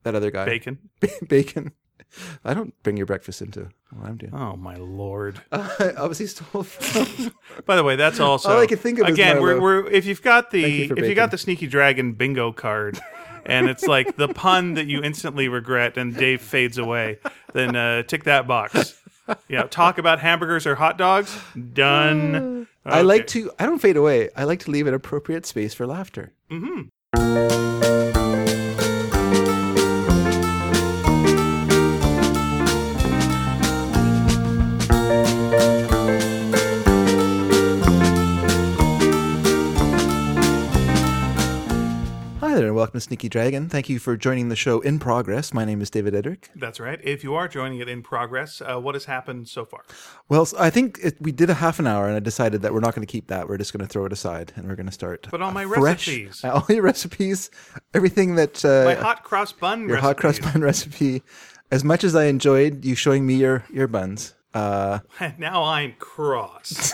that other guy. Bacon. Bacon. I don't bring your breakfast into what I'm doing. Oh my lord! I obviously stole. By the way, that's also All I could think of again. is Milo. We're if you've got you the for if you got bacon. the Sneaky Dragon bingo card, and it's like the pun that you instantly regret, and Dave fades away, then tick that box. Yeah, talk about hamburgers or hot dogs. Done. I like Okay. to. I don't fade away. I like to leave an appropriate space for laughter. Hi there, and welcome to Sneaky Dragon. Thank you for joining the show in progress. My name is David Edrick. That's right. If you are joining it in progress, what has happened so far? Well, I think we did a half an hour, and I decided that we're not going to keep that. We're just going to throw it aside, and we're going to start. But all my fresh, recipes. All your recipes, everything that My hot cross bun your hot cross bun recipe. As much as I enjoyed you showing me your buns, Now I'm cross.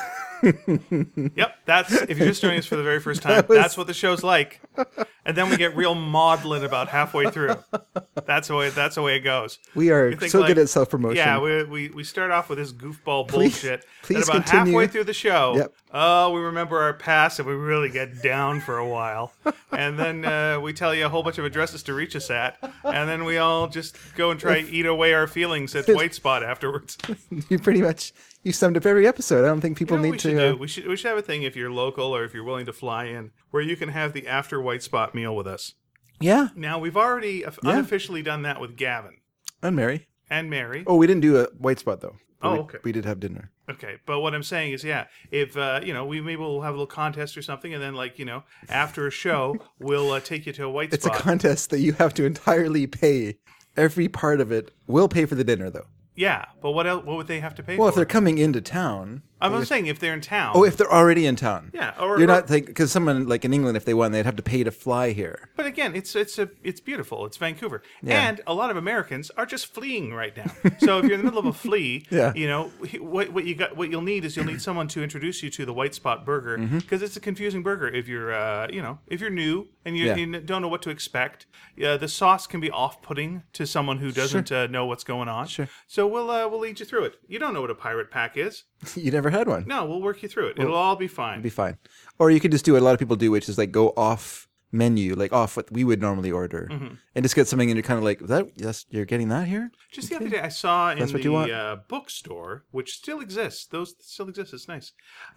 Yep, that's if you're just joining us for the very first time, that's what the show's like. And then we get real maudlin about halfway through. That's the way it goes. we are You think, so like, good at self promotion. Yeah, we start off with this goofball bullshit. please and about continue. halfway through the show, Yep. oh, we remember our past and we really get down for a while. And then we tell you a whole bunch of addresses to reach us at. And then we all just go and try to eat away our feelings at White Spot afterwards. You pretty much you summed up every episode. I don't think people You know what need we to. should do? We should have a thing if you're local or if you're willing to fly in where you can have the after White Spot meal with us. Yeah, Now, we've already unofficially done that with Gavin and Mary. and Mary. Oh, we didn't do a white spot though. But Oh, we, okay. We did have dinner. Okay, but what I'm saying is, yeah, if we maybe we'll have a little contest or something, and then after a show, we'll take you to a White It's a Spot. contest that you have to entirely pay. Every part of it will pay for the dinner though. Yeah, but what else? What would they have to pay Well, for? if they're coming into town. I'm saying if they're in town. Oh, if they're already in town. Yeah, or You're not like because someone like in England, if they won, they'd have to pay to fly here. But again, it's beautiful. It's Vancouver, Yeah. and a lot of Americans are just fleeing right now. So if you're in the middle of a flea, Yeah. what you'll need is someone to introduce you to the White Spot Burger because it's a confusing burger. If you're if you're new and you don't know what to expect, the sauce can be off-putting to someone who doesn't know what's going on. Sure. So we'll lead you through it. You don't know what a pirate pack is. You never had one. No, we'll work you through it. It'll all be fine. Be fine. Or you could just do what a lot of people do, which is like go off menu, like off what we would normally order, and just get something, and you're kind of like, you're getting that here? Just the other day, I saw in That's what you want? the bookstore, which still exists. Those still exist. It's nice.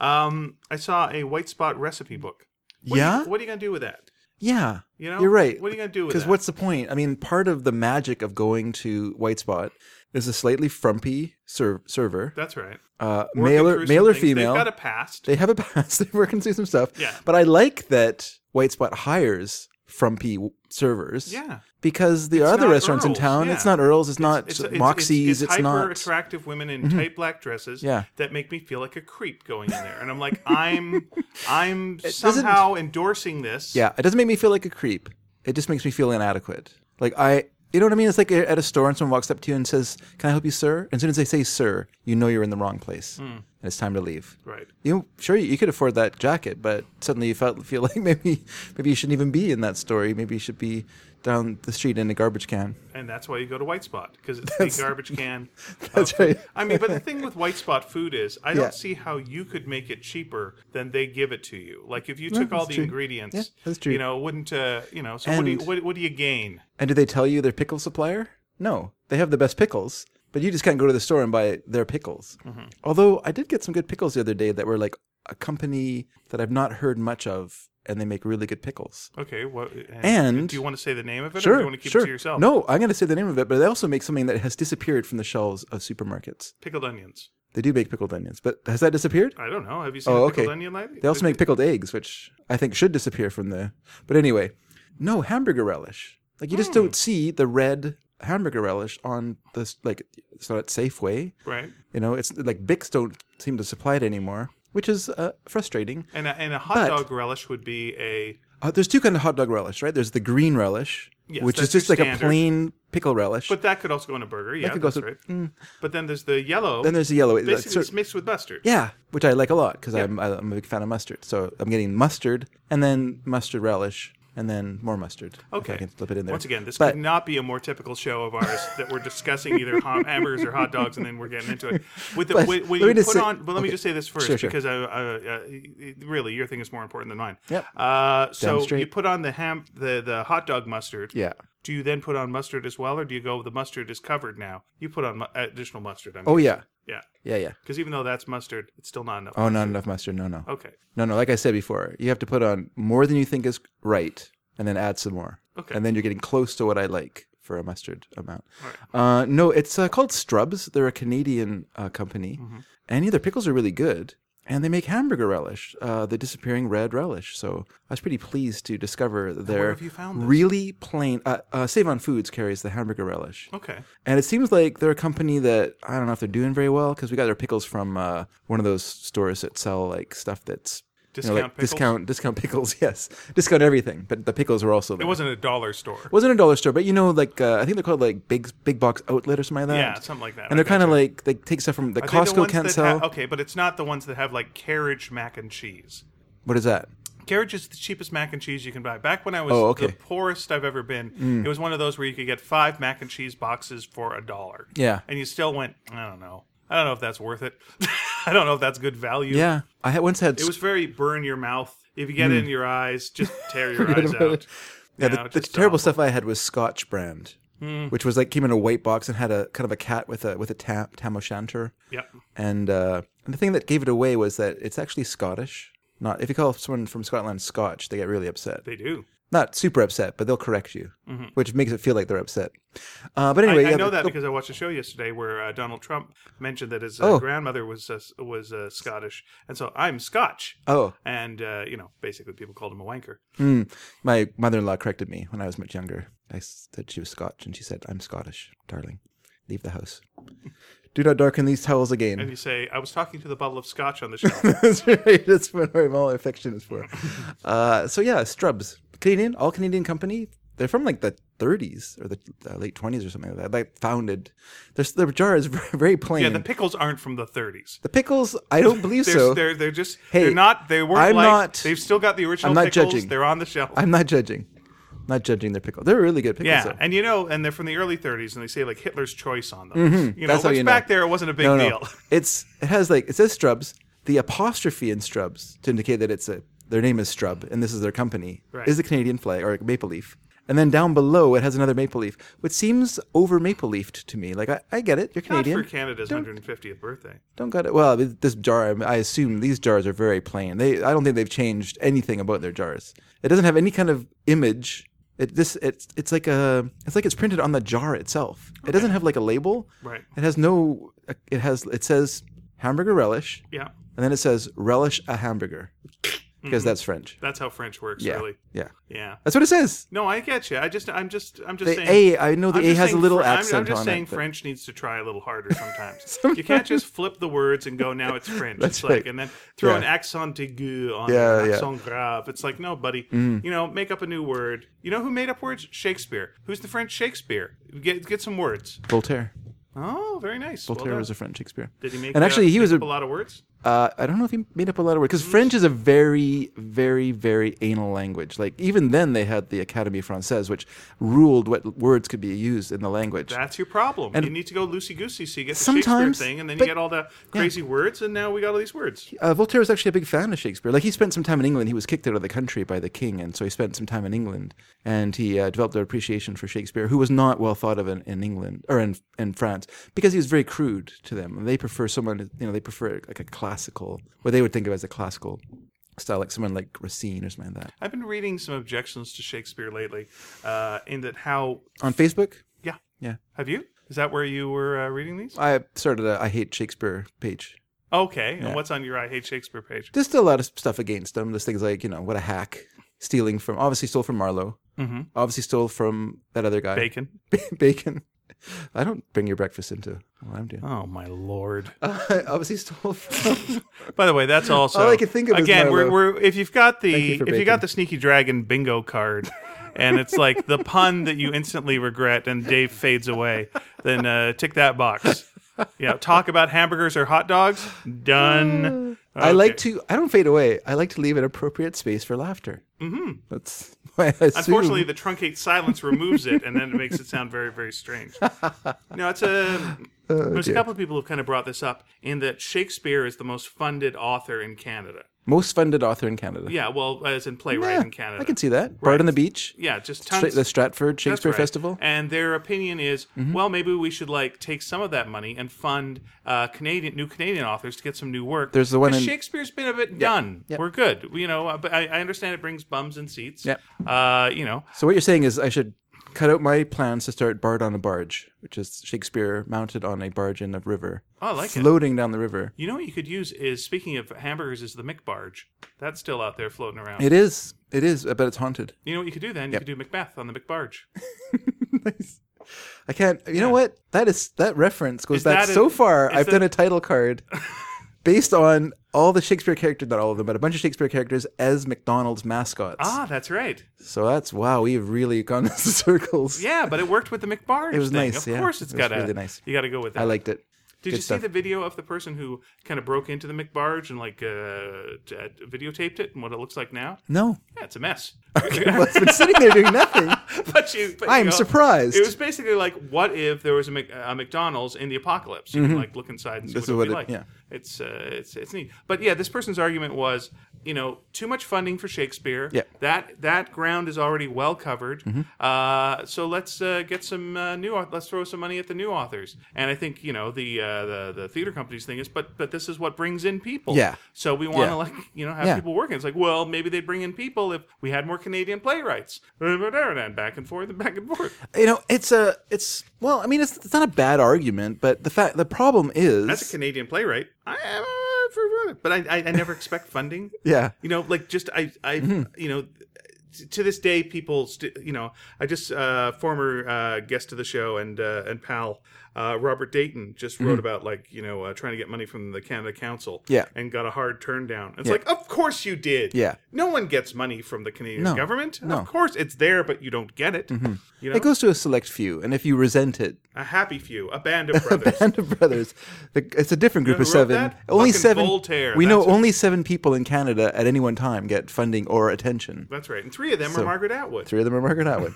I saw a White Spot recipe book. What Yeah? What are you gonna do with that? Yeah. You know, You're right. What are you gonna do with Because that? what's the point? I mean, part of the magic of going to White Spot is a slightly frumpy server. That's right. Male Working or through some things. female. They've got a past. They have a past. They're working through some stuff. Yeah. But I like that White Spot hires frumpy servers. Yeah. Because the It's other not ressents in Earls, town, yeah. it's not Earls, it's not Moxies, it's hyper not. attractive women in tight black dresses Yeah. that make me feel like a creep going in there. And I'm like, I'm doesn't- somehow endorsing this. Yeah, it doesn't make me feel like a creep. It just makes me feel inadequate. Like you know what I mean? It's like at a store and someone walks up to you and says, "Can I help you, sir?" And as soon as they say "sir," you know you're in the wrong place, and it's time to leave. Right. Sure, you could afford that jacket, but suddenly you feel like maybe you shouldn't even be in that store. Maybe you should be down the street in a garbage can. And that's why you go to White Spot, because it's the garbage can. That's right. I mean, but the thing with White Spot food is, I Yeah. don't see how you could make it cheaper than they give it to you. Like if you took all that's the true. ingredients, Yeah, that's true. wouldn't so And- what do you gain? And do they tell you their pickle supplier? No, they have the best pickles, but you just can't go to the store and buy their pickles. Although I did get some good pickles the other day that were like a company that I've not heard much of, and they make really good pickles. Okay, And- do you want to say the name of it, or do Sure, you want to keep sure. it to yourself? No, I'm going to say the name of it, but they also make something that has disappeared from the shelves of supermarkets. Pickled onions. They do make pickled onions, but has that disappeared? I don't know. Have you seen Oh, a pickled okay. onion lately? They also make pickled eggs, which I think should disappear from the. But anyway, no hamburger relish. Like you just don't see the red hamburger relish on this. Like it's not at Safeway. right. It's like Bix don't seem to supply it anymore, which is frustrating. And a hot But- dog relish would be a There's two kinds of hot dog relish, right? There's the green relish, Yes, which is that's your just like standard. a plain pickle relish. but that could also go in a burger. Yeah, could go that's so- right. But then there's the yellow. Then there's the yellow. basically it's mixed with mustard. Yeah, which I like a lot because I'm a big fan of mustard. So I'm getting mustard and then mustard relish and then more mustard. Okay. I can flip it in there. Once again, this But- could not be a more typical show of ours that we're discussing either hamburgers or hot dogs, and then we're getting into it. When let you me put just say- on, but let me just say this first, Sure. because really your thing is more important than mine. Yep. So straight. you put on the hot dog mustard. Yeah. Do you then put on mustard as well, or do you go the mustard is covered now? You put on additional mustard. Oh, yeah. Yeah. Yeah. Because even though that's mustard, it's still not enough. Oh, not enough mustard. No. Okay. No. Like I said before, you have to put on more than you think is right, and then add some more. Okay. And then you're getting close to what I like for a mustard amount. All No, it's called Strubs. They're a Canadian company, Mm-hmm. and their pickles are really good. And they make hamburger relish, the disappearing red relish. So I was pretty pleased to discover their have you found this? really plain. Save on Foods carries the hamburger relish. Okay. And it seems like they're a company that I don't know if they're doing very well because we got their pickles from one of those stores that sell like stuff that's Discount pickles? discount pickles. Yes, discount everything. But the pickles were also there. It wasn't a dollar store. It wasn't a dollar store, but I think they're called like big box outlet or something like that. Yeah, something like that. And they're kind of like they take stuff from the Are they the Costco ones can't that sell. okay, but it's not the ones that have like carriage mac and cheese. What is that? Carriage is the cheapest mac and cheese you can buy. Back when I was okay. the poorest I've ever been, it was one of those where you could get 5 mac and cheese boxes for $1. Yeah. And you still went, I don't know if that's worth it. I don't know if that's good value. Yeah, I once had. It was very burn your mouth. If you get it in your eyes, just tear your eyes about out. it. Yeah, You know, the just terrible awful. stuff I had was Scotch brand, which was like came in a white box and had a kind of a cat with a tam o'shanter. Yep. And the thing that gave it away was that it's actually Scottish. Not if you call someone from Scotland Scotch, they get really upset. They do. Not super upset, but they'll correct you, which makes it feel like they're upset. But anyway, I yeah, know that because I watched a show yesterday where Donald Trump mentioned that his grandmother was Scottish, and so I'm Scotch. Oh, And basically people called him a wanker. my mother-in-law corrected me when I was much younger. I said she was Scotch, and she said, "I'm Scottish, darling. Leave the house. Do not darken these towels again." And you say, I was talking to the bottle of Scotch on the shelf. That's right. That's what all affection is for. So yeah, Strubs, Canadian, all Canadian company. They're from like the 30s or the late 20s or something like that. Like founded. Their jar is very plain. Yeah, the pickles aren't from the 30s. The pickles, I don't believe so. They're just Hey, they're not. They weren't I'm like. not- They've still got the original I'm not pickles. judging. They're on the shelf. I'm not judging. Not judging their pickles. They're really good pickles. Yeah, though. and they're from the early 30s, and they say like Hitler's choice on them. That's how which you know. back there it wasn't a big No. deal. It says Strubs. The apostrophe in Strubs to indicate that their name is Strub and this is their company Right. is the Canadian flag or maple leaf. And then down below it has another maple leaf, which seems over maple leafed to me. Like I get it, you're Canadian. Not for Canada's 150th birthday. Don't got it. Well, this jar, I assume these jars are very plain. I don't think they've changed anything about their jars. It doesn't have any kind of image. It's like it's printed on the jar itself. It doesn't have like a label. Right. It says hamburger relish, Yeah. and then it says relish a hamburger because that's French. That's how French works, Yeah, really. yeah, Yeah. that's what it says. No, I get you. I'm just The saying. I know the I'm A just has a saying little I'm accent just on saying it. but- French needs to try a little harder sometimes. You can't just flip the words and go, now it's French. That's It's like, right. and then throw Yeah. an accent aigu on Yeah, it, yeah. accent grave. It's like, no, buddy. Make up a new word. You know who made up words? Shakespeare. Who's the French Shakespeare? Get some words. Voltaire. Oh, very nice. Well Voltaire done. was a French Shakespeare. Did he make? And actually, he was make up a lot of words. I don't know if he made up a lot of words because French is a very, very, very anal language. Like even then, they had the Académie Française, which ruled what words could be used in the language. That's your problem. And you need to go loosey goosey so you get the sometimes- Shakespeare thing, and then you but- get all the crazy words, and now we got all these words. Voltaire was actually a big fan of Shakespeare. Like he spent some time in England. He was kicked out of the country by the king, and so he spent some time in England. And he developed an appreciation for Shakespeare, who was not well thought of in England or in France because he was very crude to them. They prefer someone, they prefer like a classical, what they would think of as a classical style, like someone like Racine or something like that. I've been reading some objections to Shakespeare lately, in that how. On Facebook, Yeah. yeah, Have you? Is that where you were reading these? I started a I Hate Shakespeare page. Okay. Yeah. And what's on your I Hate Shakespeare page? There's still a lot of stuff against him. There's things like, what a hack, obviously stole from Marlowe, obviously stole from that other guy. Bacon. Bacon. I don't bring your breakfast into what I'm doing. Oh my lord! Obviously stole from. By the way, that's also All I can think of is again. Marlowe. We're if you've got Thank the you for if you got bacon. the Sneaky Dragon bingo card, and it's like the pun that you instantly regret, and Dave fades away, then tick that box. Yeah, talk about hamburgers or hot dogs. Done. I like to. I don't fade away. I like to leave an appropriate space for laughter. That's why I assume. Unfortunately, the truncate silence removes it, and then it makes it sound very, very strange. No, it's a. There's a couple of people who've kind of brought this up in that Shakespeare is the most funded author in Canada. Most funded author in Canada. Yeah, well, as in playwright in Canada. I can see that. Bard on the Beach. Yeah, just tons. The Stratford Shakespeare That's right. Festival. And their opinion is, well, maybe we should take some of that money and fund new Canadian authors to get some new work. There's the one in Shakespeare's been a bit done. Yep. We're good. But I understand it brings bums and seats. Yep. So what you're saying is I should cut out my plans to start Bard on a Barge, which is Shakespeare mounted on a barge in a river. Oh, I like it. Floating down the river. You know what you could use is, speaking of hamburgers, is the McBarge. That's still out there floating around. It is. I bet it's haunted. You know what you could do then? You could do Macbeth on the McBarge. Nice. I can't. You know what? That reference goes back so far. I've done a title card based on all the Shakespeare characters, not all of them, but a bunch of Shakespeare characters as McDonald's mascots. Ah, that's right. So wow, we've really gone in circles. Yeah, but it worked with the McBarge. It was thing. nice. Of course, it's really nice. You got to go with that. I liked it. Did you see the video of the person who kind of broke into the McBarge and videotaped it and what it looks like now? No. Yeah, it's a mess. Well, it's been sitting there doing nothing. but I'm surprised. It was basically like, what if there was a McDonald's in the apocalypse? You can look inside and see what it would be like. Yeah. It's neat. But yeah, this person's argument was, too much funding for Shakespeare. Yeah. That ground is already well covered. So let's get some let's throw some money at the new authors. And I think the theater company's thing is, but this is what brings in people. Yeah. So we want to have people working. It's like, well, maybe they'd bring in people if we had more Canadian playwrights. And back and forth and back and forth. It's not a bad argument, but the problem is, as a Canadian playwright, but I never expect funding. Yeah. To this day, people, I just former guest of the show and pal Robert Dayton just wrote about trying to get money from the Canada Council, and got a hard turn down. It's like, of course you did. Yeah, no one gets money from the Canadian government. No. Of course it's there, but you don't get it. It goes to a select few, and if you resent it, a happy few, a band of brothers. A band of brothers. It's a different group of seven. That? Only Fucking 7. Voltaire. We know only 7 people in Canada at any one time get funding or attention. That's right, and 3 of them are Margaret Atwood. 3 of them are Margaret Atwood,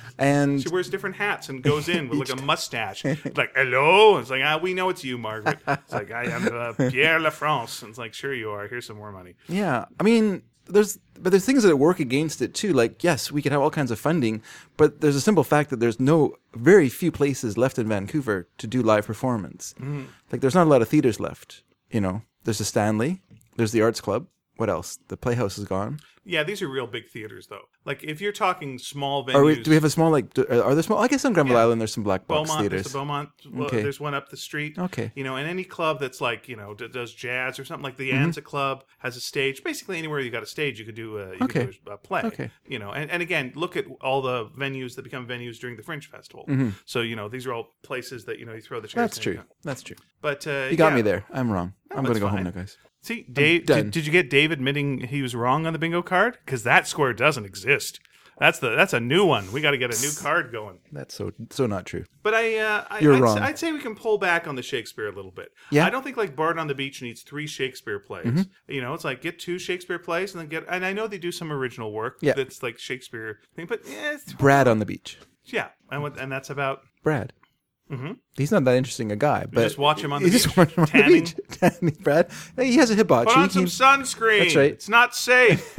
and she wears different hats and goes in with like a mustache. It's like, hello. It's like, we know it's you, Margaret. It's like, I am Pierre Lafrance. And it's like, sure you are. Here's some more money. Yeah, I mean, there's things that work against it too. Like, yes, we could have all kinds of funding, but there's a simple fact that there's very few places left in Vancouver to do live performance. Like, there's not a lot of theaters left. There's the Stanley, there's the Arts Club. What else? The Playhouse is gone. Yeah, these are real big theaters, though. Like, if you're talking small venues... do we have a small, are there small... I guess on Granville Island there's some black box Beaumont, theaters. There's the Beaumont. Okay. There's one up the street. Okay. And any club that's does jazz or something, like the Anza Club has a stage. Basically, anywhere you got a stage, you could do a play. Okay. And again, look at all the venues that become venues during the Fringe Festival. So, these are all places that, you throw the chairs. That's true. That's true. But you got me there. I'm wrong. I'm going to go home now, guys. See, Dave, did you get Dave admitting he was wrong on the bingo card? Because that square doesn't exist. That's a new one. We got to get a new card going. That's so not true. But You're wrong. I'd say we can pull back on the Shakespeare a little bit. Yeah. I don't think Bard on the Beach needs 3 Shakespeare plays. It's like get 2 Shakespeare plays and then and I know they do some original work that's like Shakespeare thing, but it's Brad on the Beach. Yeah, and that's about Brad. He's not that interesting a guy, but just watch him on the beach. Just watch him tanning. Tanning, Brad. Hey, he has a hibachi. Put on some sunscreen. That's right. It's not safe.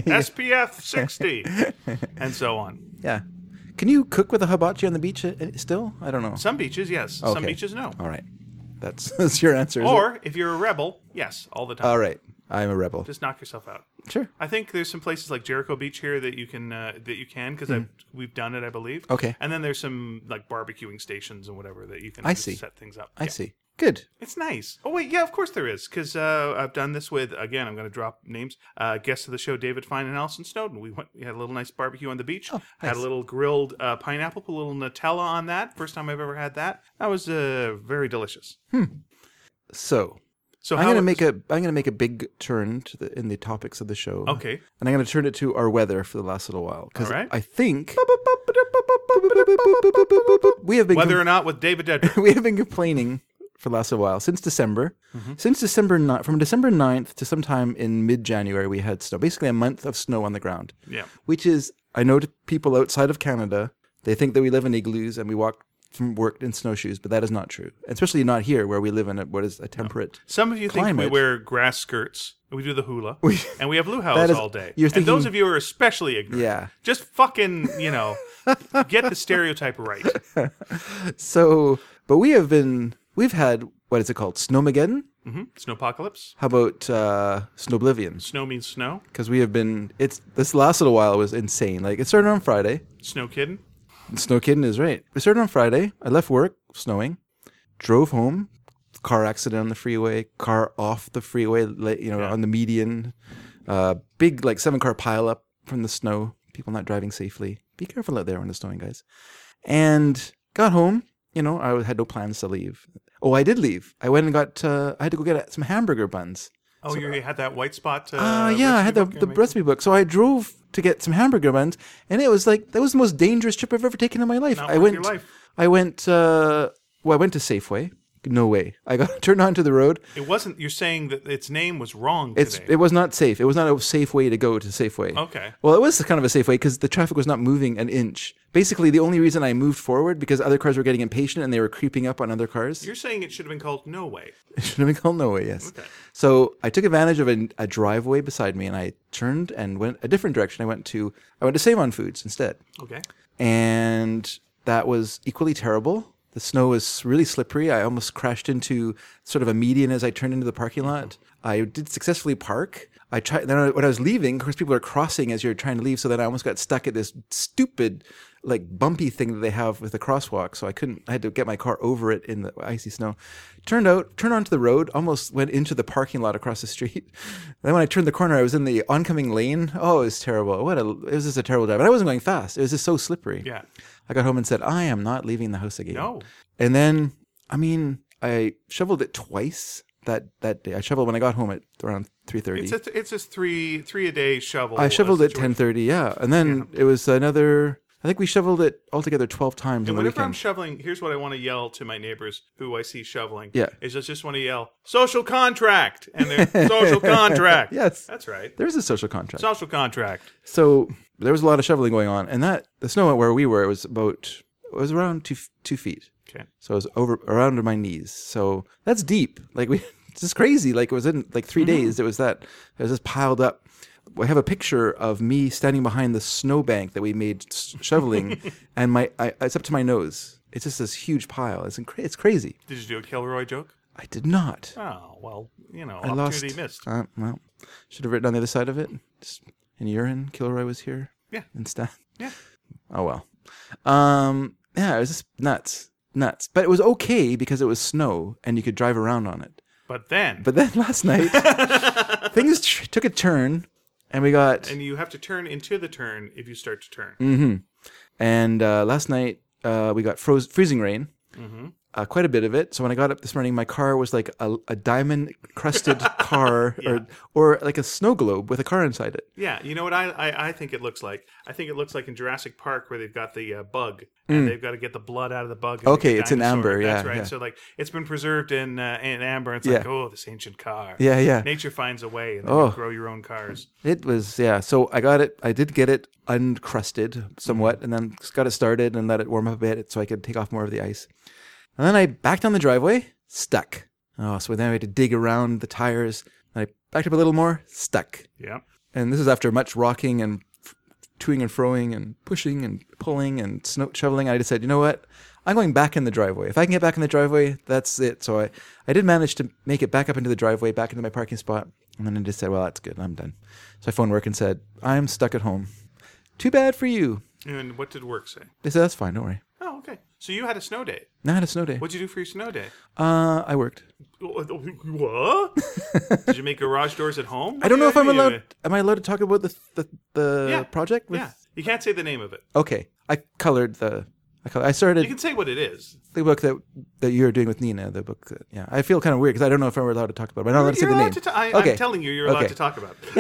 SPF 60, and so on. Yeah. Can you cook with a hibachi on the beach still? I don't know. Some beaches, yes. Okay. Some beaches, no. All right. That's your answer. Or if you're a rebel, yes, all the time. All right. I'm a rebel. Just knock yourself out. Sure. I think there's some places like Jericho Beach here that you can because we've done it, I believe. Okay. And then there's some like barbecuing stations and whatever that you can set things up. I see. Good. It's nice. Oh wait, yeah, of course there is, because I've done this with, again, I'm going to drop names. Guests of the show, David Fine and Alison Snowden. We had a little nice barbecue on the beach. Oh, nice. Had a little grilled pineapple, put a little Nutella on that. First time I've ever had that. That was very delicious. So I'm going to make a big turn in the topics of the show. Okay. And I'm going to turn it to our weather for the last little while, because I think we have been whether or not with David Dedrick. we have been complaining for the last while, since December. Since December, from December 9th to sometime in mid-January, we had snow. Basically a month of snow on the ground. Yeah. Which is, I know to people outside of Canada, they think that we live in igloos and we walk from work in snowshoes, but that is not true. Especially not here where we live in what is a temperate Some of you climate. think we wear grass skirts, we do the hula, and we have luau's all day. You're And thinking- those of you who are especially ignorant, Yeah. just fucking, get the stereotype right. So, but we've had, what is it called? Snowmageddon? Snowpocalypse. How about Snowblivion? Snow means snow. Because we have been, this last little while was insane. Like, it started on Friday. Snow kidding. Snow kidding is right. It started on Friday. I left work, snowing, drove home, car accident on the freeway, car off the freeway, on the median, big 7-car pile up from the snow, people not driving safely. Be careful out there when it's snowing, guys. And got home, I had no plans to leave. Oh, I did leave. I went and I had to go get some hamburger buns. Oh, you had that white spot? Yeah, I had the recipe book. So I drove to get some hamburger buns, and it was that was the most dangerous trip I've ever taken in my life. Not worth your life. I went to Safeway. No way. I got turned onto the road. It wasn't. You're saying that its name was wrong today. It was not safe. It was not a safe way to go to Safeway. Okay. Well, it was kind of a safe way because the traffic was not moving an inch. Basically, the only reason I moved forward because other cars were getting impatient and they were creeping up on other cars. You're saying it should have been called No Way. It should have been called No Way, yes. Okay. So I took advantage of a driveway beside me and I turned and went a different direction. I went to Save On Foods instead. Okay. And that was equally terrible. The snow was really slippery. I almost crashed into sort of a median as I turned into the parking lot. I did successfully park. When I was leaving, of course, people are crossing as you're trying to leave. So then I almost got stuck at this stupid, bumpy thing that they have with the crosswalk. So I had to get my car over it in the icy snow. Turned onto the road, almost went into the parking lot across the street. Then when I turned the corner, I was in the oncoming lane. Oh, it was terrible. It was just a terrible drive. And I wasn't going fast. It was just so slippery. Yeah. I got home and said, I am not leaving the house again. No. And then, I shoveled it twice that day. I shoveled when I got home at around 3:30. It's a three a day shovel. I shoveled at 10:30, yeah. And then it was another, I think we shoveled it altogether 12 times on the Whenever I'm weekend. shoveling, here's what I want to yell to my neighbors who I see shoveling. Yeah. Is I just want to yell, social contract. And they're, social contract. Yes. That's right. There's a social contract. Social contract. So there was a lot of shoveling going on. And the snow where we were, it was around 2 feet. Okay. So it was around my knees. So that's deep. It's just crazy. It was in 3 days. It was just piled up. I have a picture of me standing behind the snowbank that we made shoveling, and it's up to my nose. It's just this huge pile. It's crazy. Did you do a Kilroy joke? I did not. Oh, well, I opportunity lost. missed. Well, should have written on the other side of it. Just in urine, Kilroy was here. Yeah. Instead. Yeah. Oh well. Yeah, it was just nuts. But it was okay because it was snow and you could drive around on it. But then last night, things took a turn, and we got. And you have to turn into the turn if you start to turn. Mm-hmm. And last night we got freezing rain. Mm-hmm. Quite a bit of it. So when I got up this morning, my car was like a diamond-crusted car, Yeah. or like a snow globe with a car inside it. Yeah, you know what I think it looks like? I think it looks like in Jurassic Park where they've got the bug, and they've got to get the blood out of the bug. Okay, it's in amber, That's yeah, right. yeah. So it's been preserved in amber. It's Yeah. like, oh, this ancient car. Yeah, yeah. Nature finds a way, and then Oh. you grow your own cars. It was, yeah. So I got it. I did get it uncrusted somewhat, and then got it started and let it warm up a bit so I could take off more of the ice. And then I backed down the driveway, stuck. Oh, so then I had to dig around the tires. And I backed up a little more, stuck. Yeah. And this is after much rocking and toing and froing and pushing and pulling and snow shoveling. I just said, you know what? I'm going back in the driveway. If I can get back in the driveway, that's it. So I did manage to make it back up into the driveway, back into my parking spot. And then I just said, well, that's good. I'm done. So I phoned work and said, I'm stuck at home. Too bad for you. And what did work say? They said, that's fine. Don't worry. Oh, okay. So you had a snow day. I had a snow day. What'd you do for your snow day? I worked. What? Did you make garage doors at home? I don't know if I'm allowed. Am I allowed to talk about the Yeah. project? Yeah. You can't say the name of it. Okay. I colored the I started You can say what it is. the book that you're doing with Nina. The book I feel kind of weird because I don't know if I'm allowed to talk about it. But I'm not allowed to say the name. I'm telling you, you're allowed to talk about it.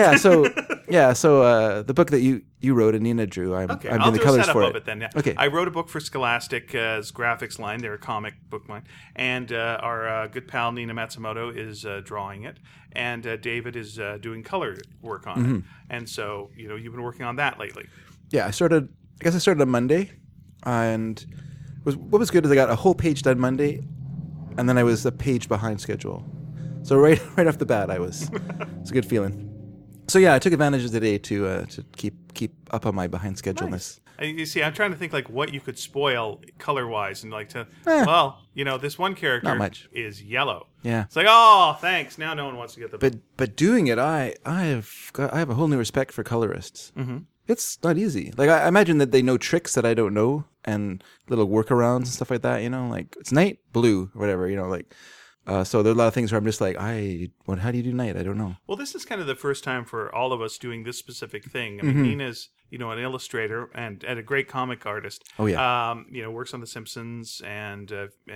So the book that you wrote and Nina drew, I'm Okay, doing I'll the do a colors setup for of it. it then. Yeah. Okay. I wrote a book for Scholastic's graphics line, their comic book line, and our good pal Nina Matsumoto is drawing it, and David is doing color work on it. And so, you've been working on that lately. Yeah, I guess I started on Monday, and what was good is I got a whole page done Monday, and then I was a page behind schedule. So right off the bat, it's a good feeling. So yeah, I took advantage of the day to keep up on my behind scheduleness. Nice. You see, I'm trying to think like what you could spoil color-wise, and like this one character Not much. is yellow. Yeah. It's like, oh, thanks. Now no one wants to get the book. But doing it, I have a whole new respect for colorists. Mm-hmm. It's not easy. Like I imagine that they know tricks that I don't know and little workarounds and stuff like that. Like it's night blue or whatever. So there are a lot of things where I'm just like, how do you do night? I don't know. Well, this is kind of the first time for all of us doing this specific thing. I mean, Nina's, an illustrator and a great comic artist. Oh yeah. Works on The Simpsons and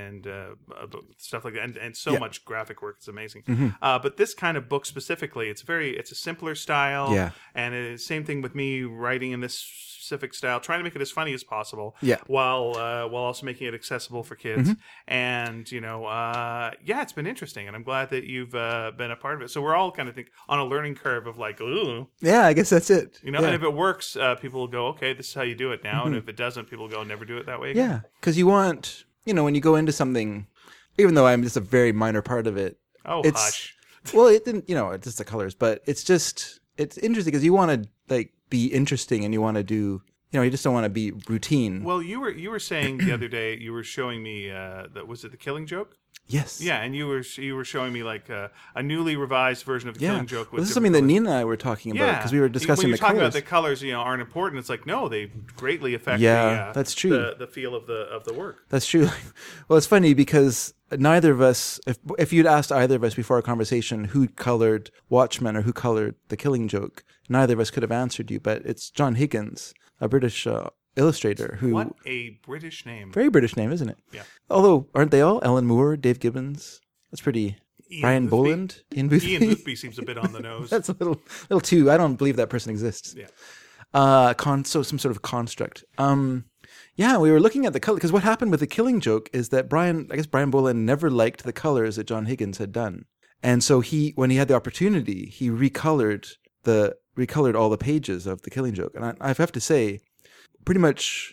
stuff like that, and so much graphic work. It's amazing. But this kind of book specifically, it's a simpler style. Yeah. And same thing with me writing in this specific style, trying to make it as funny as possible. Yeah. While also making it accessible for kids. And it's been interesting, and I'm glad that you've been a part of it. So we're all kind of on a learning curve of like, ooh. Yeah, I guess that's it. And if it works, people will go, okay, this is how you do it now. And if it doesn't, people will go, never do it that way again. Yeah, because you want, when you go into something, even though I'm just a very minor part of it. Oh, hush. Well, it didn't, it's just the colors, but it's interesting because you want to be interesting and you want to do, you just don't want to be routine. Well, you were saying the other day, you were showing me, was it The Killing Joke? Yes. Yeah, and you were showing me like a newly revised version of The Killing Joke. This is something that Nina and I were talking about because we were discussing when the colors. Talking about the colors, aren't important. It's like no, they greatly affect. That's true. The feel of the work. That's true. Well, it's funny because neither of us, if you'd asked either of us before our conversation who colored Watchmen or who colored The Killing Joke, neither of us could have answered you. But it's John Higgins, a British illustrator who. What a British name! Very British name, isn't it? Yeah. Although, aren't they all? Ellen Moore, Dave Gibbons. That's pretty. Brian Boland, Ian Boothby. Ian Boothby seems a bit on the nose. That's a little too. I don't believe that person exists. Yeah. So some sort of construct. Yeah, we were looking at the color because what happened with The Killing Joke is that Brian Boland never liked the colors that John Higgins had done, and so when he had the opportunity, he recolored all the pages of The Killing Joke, and I have to say, pretty much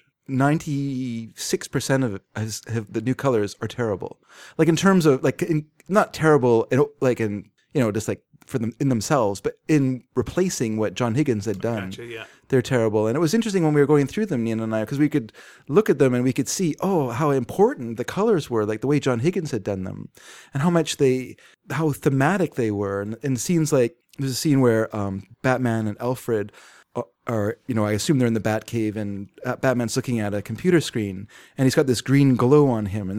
96% of it the new colors are terrible. Like in terms of not terrible, just like for them in themselves, but in replacing what John Higgins had done. Gotcha, yeah. They're terrible. And it was interesting when we were going through them, Nina and I, because we could look at them and we could see, how important the colors were, like the way John Higgins had done them, and how thematic they were. And scenes like there's a scene where Batman and Alfred are, I assume they're in the Batcave, and Batman's looking at a computer screen, and he's got this green glow on him,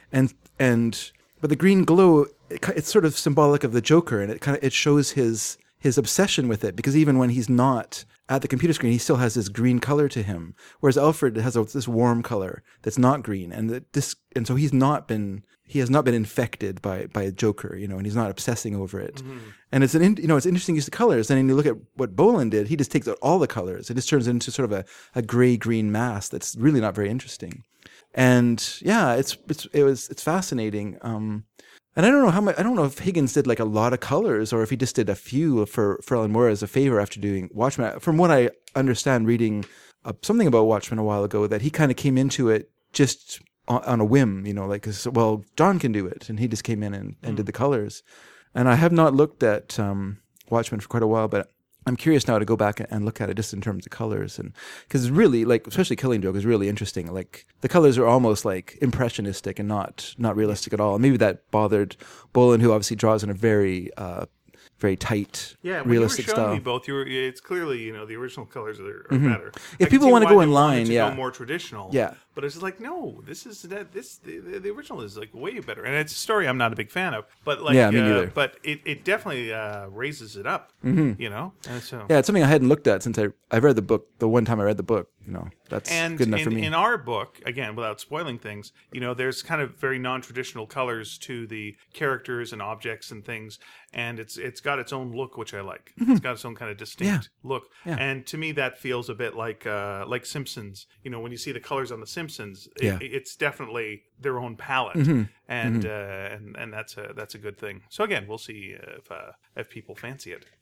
but the green glow, it's sort of symbolic of the Joker, and it shows his obsession with it, because even when he's not at the computer screen, he still has this green color to him, whereas Alfred has this warm color that's not green, and so he has not been infected by Joker, and he's not obsessing over it. Mm-hmm. And it's it's interesting use of colors. And then you look at what Boland did, he just takes out all the colors. It just turns into sort of a gray-green mass that's really not very interesting. And yeah, it's fascinating. And I don't know I don't know if Higgins did like a lot of colors or if he just did a few for Alan Moore as a favor after doing Watchmen. From what I understand, reading something about Watchmen a while ago, that he kind of came into it just on a whim, John can do it, and he just came in and did the colors. And I have not looked at Watchmen for quite a while, but I'm curious now to go back and look at it just in terms of colors, and because really, especially Killing Joke is really interesting. Like the colors are almost like impressionistic and not realistic at all. And maybe that bothered Boland, who obviously draws in a very tight, realistic style. Yeah, when you were showing me both, it's clearly the original colors are better. If people want to go in line, go more traditional. Yeah. But it's like, no, the original is like way better, and it's a story I'm not a big fan of. But me neither. But it definitely raises it up, And so yeah, it's something I hadn't looked at since I read the book. The one time I read the book, that's And good enough for me. in our book, again, without spoiling things, there's kind of very non-traditional colors to the characters and objects and things, and it's got its own look, which I like. It's got its own kind of distinct look, and to me that feels a bit like Simpsons. When you see the colors on the Simpsons, it's definitely their own palette, and that's a good thing. So again, we'll see if people fancy it.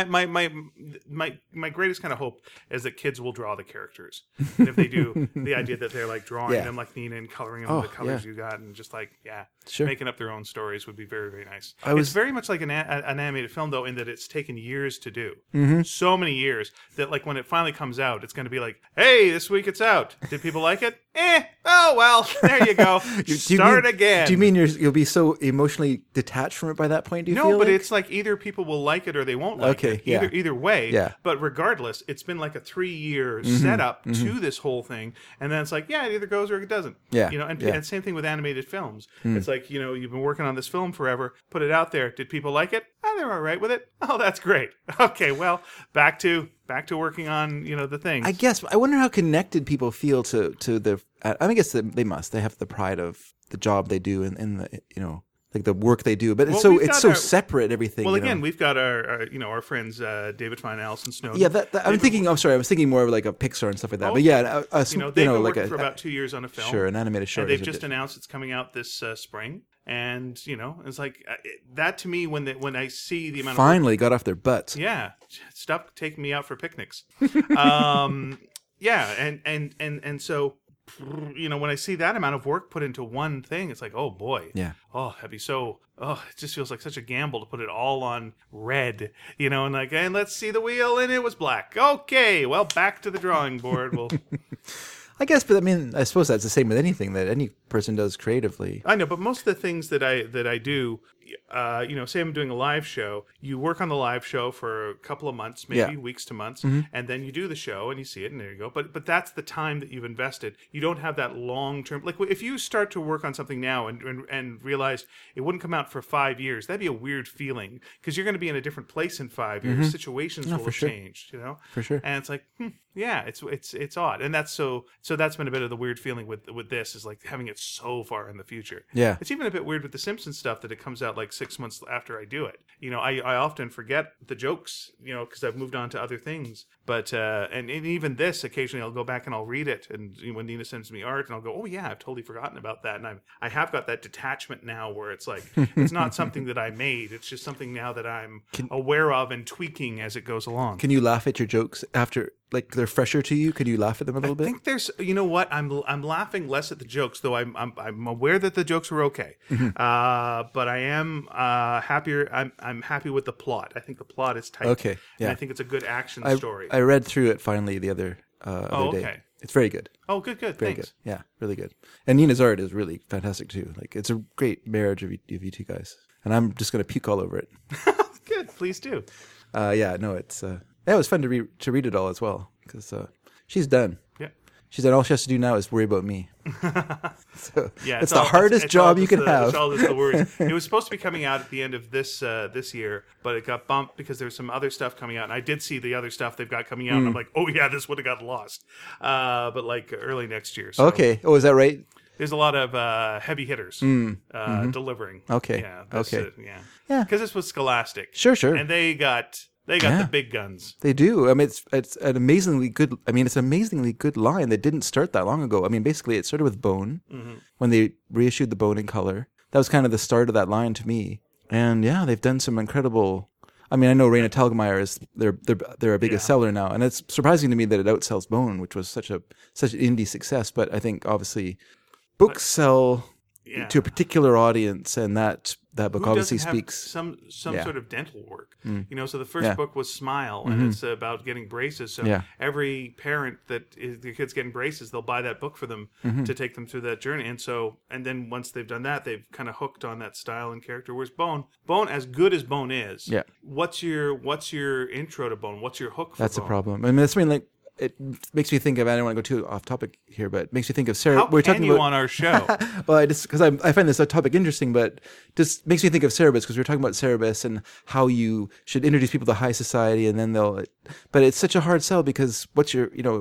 My greatest kind of hope is that kids will draw the characters, and if they do, the idea that they're like drawing them like Nina and coloring them with the colors you got, and just like making up their own stories would be very, very nice. It's very much like an animated film though, in that it's taken years to do, so many years that like when it finally comes out, it's going to be like, hey, this week it's out. Did people like it? Oh well, there you go. Start again. Do you mean you'll be so emotionally detached from it by that point? Do you feel but like? it's like either people will like it or they won't like it. Either way. Yeah. But regardless, it's been like a 3-year setup to this whole thing, and then it's like, it either goes or it doesn't. Yeah. And same thing with animated films. It's like, you've been working on this film forever, put it out there. Did people like it? Oh, they're all right with it. Oh, that's great. Okay, well, back to working on the things. I guess I wonder how connected people feel to the. I guess they must. They have the pride of the job they do in the like the work they do, but it's so separate. Everything. Well, again, we've got our friends David Fine, Alison Snowden. Yeah, I'm thinking. I'm sorry, I was thinking more of like a Pixar and stuff like that. But they've been working for about 2 years on a film. Sure, an animated show. And they've just announced it's coming out this spring. And it's like that to me when I see the amount finally got off their butts. Yeah, stop taking me out for picnics. And so when I see that amount of work put into one thing, it's like, oh boy, that'd be so. Oh, it just feels like such a gamble to put it all on red, and let's see the wheel, and it was black. Okay, well, back to the drawing board. Well. I guess, but I mean, I suppose that's the same with anything that any person does creatively. I know, but most of the things that I do, say I'm doing a live show, you work on the live show for a couple of months, maybe weeks to months, and then you do the show and you see it, and there you go. But that's the time that you've invested. You don't have that long term. Like if you start to work on something now and realize it wouldn't come out for 5 years, that'd be a weird feeling because you're going to be in a different place in 5 years. Situations will have changed, For sure. And it's like, it's odd, and that's so that's been a bit of the weird feeling with this is like having it so far in the future. Yeah, it's even a bit weird with the Simpsons stuff that it comes out like 6 months after I do it. I often forget the jokes, because I've moved on to other things. But and even this, occasionally I'll go back and I'll read it, and when Nina sends me art, and I'll go, oh yeah, I've totally forgotten about that, and I have got that detachment now where it's like it's not something that I made, it's just something now that I'm aware of and tweaking as it goes along. Can you laugh at your jokes after? Like they're fresher to you? Could you laugh at them a little bit? I think there's, what, I'm laughing less at the jokes, though I'm aware that the jokes were okay. But I am happier. I'm happy with the plot. I think the plot is tight. Okay, yeah. And I think it's a good action story. I read through it finally the other day. It's very good. Oh, good. Very Thanks. good. Yeah, really good. And Nina's art is really fantastic too. Like it's a great marriage of you two guys. And I'm just gonna puke all over it. Good, please do. It was fun to read it all as well because she's done. Yeah, she's done. All she has to do now is worry about me. So it's the hardest job you can have. It's all just the worries. It was supposed to be coming out at the end of this year, but it got bumped because there's some other stuff coming out. And I did see the other stuff they've got coming out, and I'm like, oh yeah, this would have got lost. But like early next year. So. Okay. Oh, is that right? There's a lot of heavy hitters delivering. Okay. Yeah. Because this was Scholastic. Sure. And they got the big guns. They do. I mean, it's an amazingly good. I mean, it's an amazingly good line that didn't start that long ago. I mean, basically, it started with Bone when they reissued the Bone in color. That was kind of the start of that line to me. And yeah, they've done some incredible. I mean, I know Raina Telgemeier is their biggest seller now, and it's surprising to me that it outsells Bone, which was such an indie success. But I think obviously books sell to a particular audience, and that book obviously speaks some sort of dental work. So the first book was Smile, and it's about getting braces. So every parent that their kid's getting braces, they'll buy that book for them to take them through that journey. And then once they've done that, they've kind of hooked on that style and character. Whereas Bone, as good as Bone is, what's your intro to Bone? What's your hook for That's Bone? a problem. I mean, that's like. It makes me think of. I don't want to go too off topic here, but it makes me think of Sarah. How can you on our show? Well, because I find this topic interesting, but just makes me think of Cerebus because we were talking about Cerebus and how you should introduce people to high society, and then they'll. But it's such a hard sell because what's your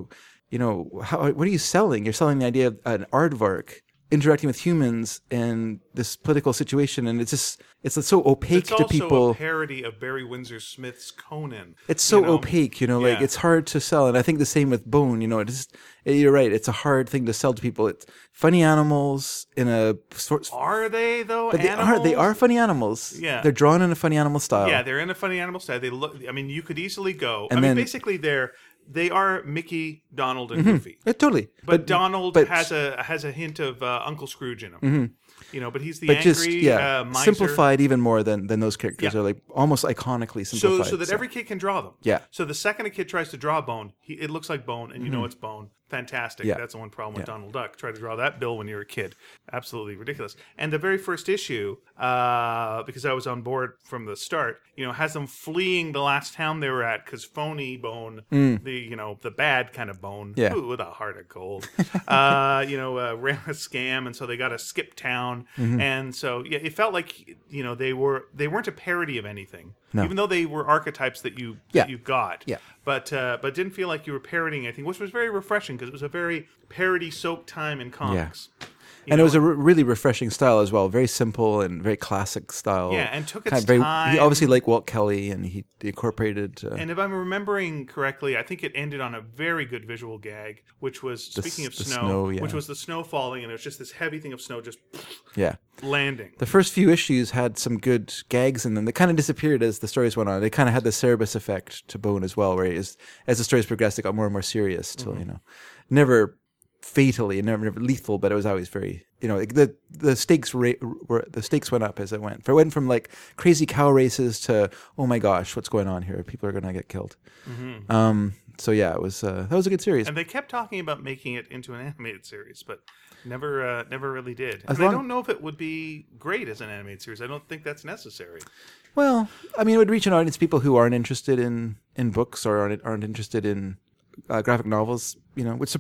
what are you selling? You're selling the idea of an aardvark interacting with humans and this political situation, and it's so opaque to people. It's also a parody of Barry Windsor Smith's Conan. It's so opaque, like it's hard to sell. And I think the same with Bone. You're right. It's a hard thing to sell to people. It's funny animals in a sort. Are they though? But animals? they are funny animals. Yeah, they're drawn in a funny animal style. Yeah, they're in a funny animal style. They look. I mean, you could easily go. Basically, they are Mickey, Donald, and Goofy. Totally. But Donald has a hint of Uncle Scrooge in him. Mm-hmm. But he's the angry miser. Simplified even more than those characters. Yeah. Are like almost iconically simplified. So that every kid can draw them. Yeah. So the second a kid tries to draw Bone, it looks like Bone, and you know it's Bone. Fantastic. Yeah. That's the one problem with Donald Duck. Try to draw that Bill when you were a kid. Absolutely ridiculous. And the very first issue, because I was on board from the start, has them fleeing the last town they were at because phony Bone, the bad kind of Bone, with a heart of gold, ran a scam, and so they got to skip town. Mm-hmm. And so it felt like they weren't a parody of anything, even though they were archetypes that you got. Yeah. But didn't feel like you were parodying anything, which was very refreshing because it was a very parody-soaked time in comics. Yeah. And it was a really refreshing style as well. Very simple and very classic style. Yeah, and took its time. He obviously liked Walt Kelly, and he incorporated... and if I'm remembering correctly, I think it ended on a very good visual gag, which was, speaking of snow, which was the snow falling, and it was just this heavy thing of snow just landing. The first few issues had some good gags in them. They kind of disappeared as the stories went on. They kind of had the Cerebus effect to Bone as well, where as the stories progressed, it got more and more serious till, never... fatally and never lethal, but it was always very the stakes went up as it went. It went from like crazy cow races to oh my gosh, what's going on here? People are going to get killed. Mm-hmm. So yeah, it was that was a good series. And they kept talking about making it into an animated series, but never really did. I don't know if it would be great as an animated series. I don't think that's necessary. Well, I mean, it would reach an audience, people who aren't interested in books or aren't interested in graphic novels, which,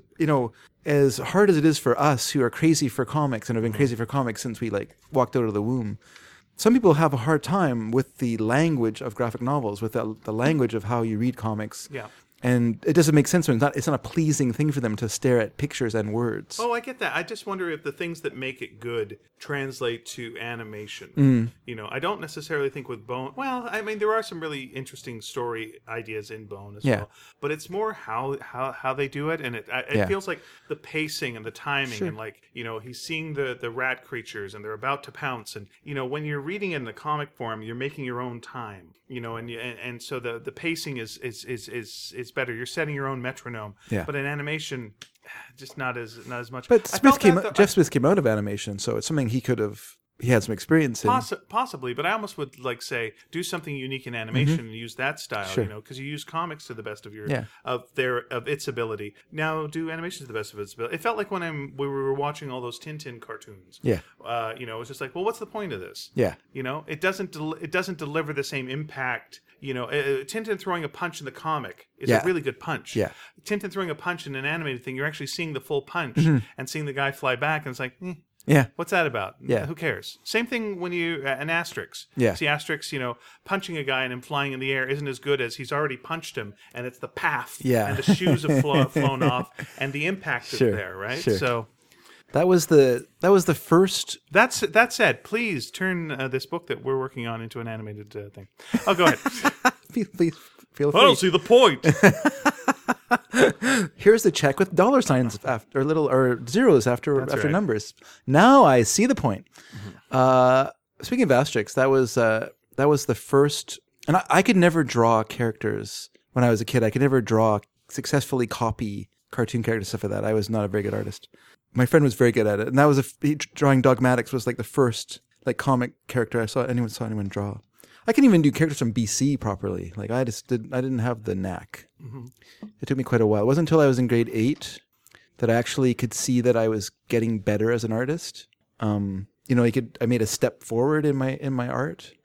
as hard as it is for us who are crazy for comics and have been crazy for comics since we walked out of the womb, some people have a hard time with the language of graphic novels, with the language of how you read comics. Yeah. And it doesn't make sense when it's not a pleasing thing for them to stare at pictures and words. Oh, I get that. I just wonder if the things that make it good translate to animation. I don't necessarily think with Bone. Well, I mean, there are some really interesting story ideas in Bone as well. But it's more how they do it, and it feels like the pacing and the timing, and he's seeing the rat creatures and they're about to pounce, and when you're reading it in the comic form, you're making your own time. And so the pacing is better. You're setting your own metronome. Yeah. But in animation, just not as much. But Jeff Smith came out of animation, so it's something he had some experience in. Possibly, but I almost would say do something unique in animation and use that style, because you use comics to the best of of its ability. Now do animation to the best of its ability. It felt like when we were watching all those Tintin cartoons. Yeah. It was just like, well, what's the point of this? Yeah. It doesn't deliver the same impact. Tintin throwing a punch in the comic is a really good punch. Yeah. Tintin throwing a punch in an animated thing, you're actually seeing the full punch and seeing the guy fly back, and it's like, yeah. What's that about? Yeah. Who cares? Same thing when an Asterix. Yeah. See, Asterix, punching a guy and him flying in the air isn't as good as he's already punched him, and it's the path. Yeah. And the shoes have flown off, and the impact is there, right? Sure. So that was the first. That said, please turn this book that we're working on into an animated thing. Oh, go ahead. Please feel free. I don't see the point. Here's the check with dollar signs after or zeros after numbers. Now I see the point. Mm-hmm. Speaking of Asterix, that was the first, and I could never draw characters when I was a kid. I could never successfully copy cartoon characters, stuff like that. I was not a very good artist. My friend was very good at it, and that was drawing Dogmatics was like the first comic character I saw anyone draw. I can even do characters from BC properly. I didn't have the knack. Mm-hmm. It took me quite a while. It wasn't until I was in grade 8 that I actually could see that I was getting better as an artist. I made a step forward in my art.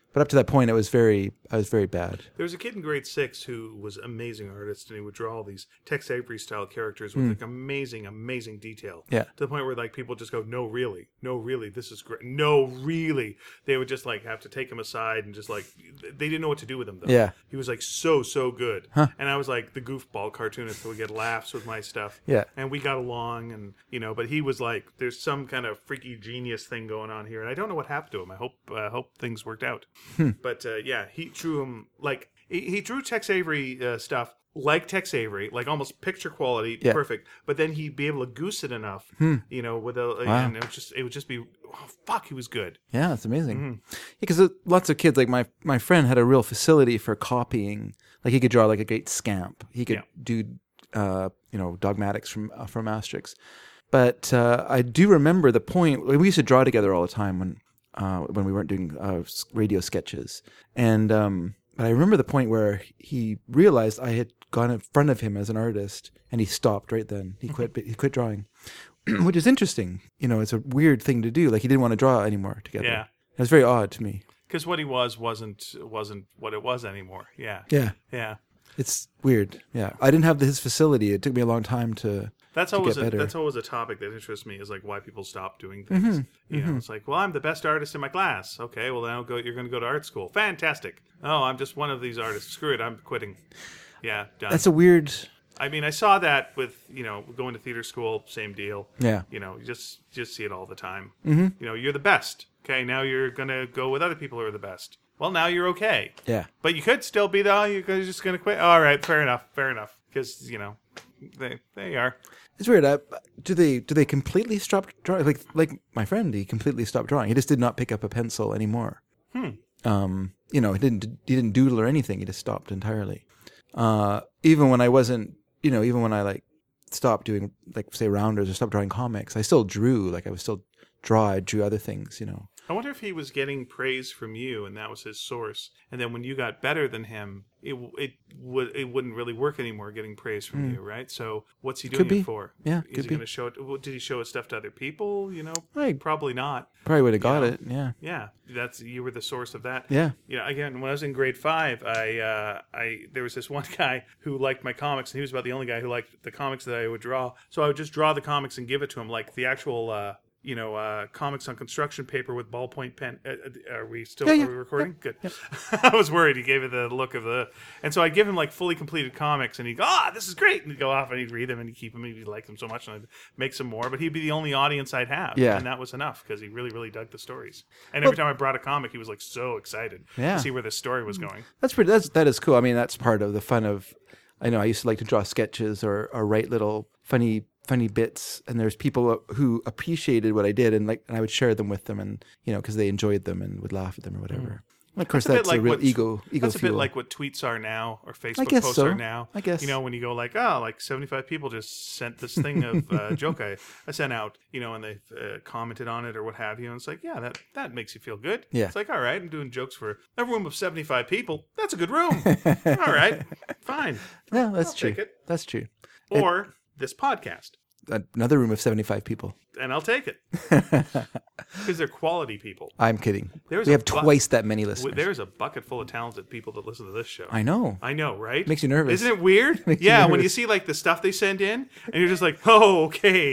But up to that point, I was very bad. There was a kid in grade 6 who was an amazing artist, and he would draw all these Tex Avery style characters with like amazing detail. Yeah. To the point where like people just go, no, really, this is great. No, really. They would just like have to take him aside and just like, they didn't know what to do with him though. Yeah. He was like so good. Huh. And I was like the goofball cartoonist who would get laughs with my stuff. Yeah. And we got along, and but he was like, there's some kind of freaky genius thing going on here, and I don't know what happened to him. I hope things worked out. But yeah, he drew him like he drew Tex Avery stuff like Tex Avery, like almost picture quality, perfect. But then he'd be able to goose it enough, with and it would just be, oh, fuck, he was good. Yeah, it's amazing. Because lots of kids, like my friend, had a real facility for copying. Like he could draw like a great Scamp. He could do dogmatics from Asterix. But I do remember the point. We used to draw together all the time when we weren't doing radio sketches. And but I remember the point where he realized I had gone in front of him as an artist, and he stopped right then. He quit drawing, which is interesting. It's a weird thing to do. Like he didn't want to draw anymore together. Yeah, it was very odd to me. Because what he wasn't what it was anymore. Yeah. Yeah. Yeah. It's weird. Yeah, I didn't have his facility. It took me a long time to. That's always a topic that interests me, is like why people stop doing things. It's like, well, I'm the best artist in my class. Okay, well then you're going to go to art school. Fantastic. Oh, I'm just one of these artists. Screw it, I'm quitting. Yeah, done. That's a weird. I mean, I saw that with going to theater school. Same deal. Yeah. You just see it all the time. Mm-hmm. You're the best. Okay, now you're going to go with other people who are the best. Well, now you're okay. Yeah. But you could still be you're just going to quit. All right, fair enough. Because they are. It's weird. Do they completely stop drawing? Like my friend, he completely stopped drawing. He just did not pick up a pencil anymore. He didn't doodle or anything. He just stopped entirely. Even when I wasn't, even when I like stopped doing like say rounders or stopped drawing comics, I still drew. Like I would still draw. I drew other things. I wonder if he was getting praise from you, and that was his source. And then when you got better than him, it wouldn't really work anymore getting praise from you, right? So what's he doing it for? Yeah, is he going to show it? Did he show his stuff to other people? Probably not. Probably would have got it. Yeah. Yeah, you were the source of that. Yeah. Again, when I was in grade 5, there was this one guy who liked my comics, and he was about the only guy who liked the comics that I would draw. So I would just draw the comics and give it to him, like the actual. Comics on construction paper with ballpoint pen. Are we still Are we recording? Good. Yep. I was worried. He gave it the look of and so I'd give him like fully completed comics, and he'd go, this is great. And he'd go off and he'd read them, and he'd keep them, and he'd like them so much, and I'd make some more. But he'd be the only audience I'd have. Yeah. And that was enough, because he really, really dug the stories. And every time I brought a comic, he was like so excited to see where the story was going. That is cool. I mean, that's part of the fun of, I know I used to like to draw sketches or write little funny bits, and there's people who appreciated what I did, and I would share them with them, and because they enjoyed them and would laugh at them or whatever. And of course, that's a real ego. That's a bit like what tweets are now, or Facebook posts are now. I guess when you go like 75 people just sent this thing of a joke I sent out, and they've commented on it or what have you, and it's like, yeah, that makes you feel good. Yeah, it's like, all right, I'm doing jokes for a room of 75 people. That's a good room. All right, fine. Yeah, that's true. Take it. That's true. Or this podcast. Another room of 75 people. And I'll take it. Because they're quality people. I'm kidding. We have twice that many listeners. There's a bucket full of talented people that listen to this show. I know, right? Makes you nervous. Isn't it weird? Yeah, when you see like the stuff they send in, and you're just like, oh, okay,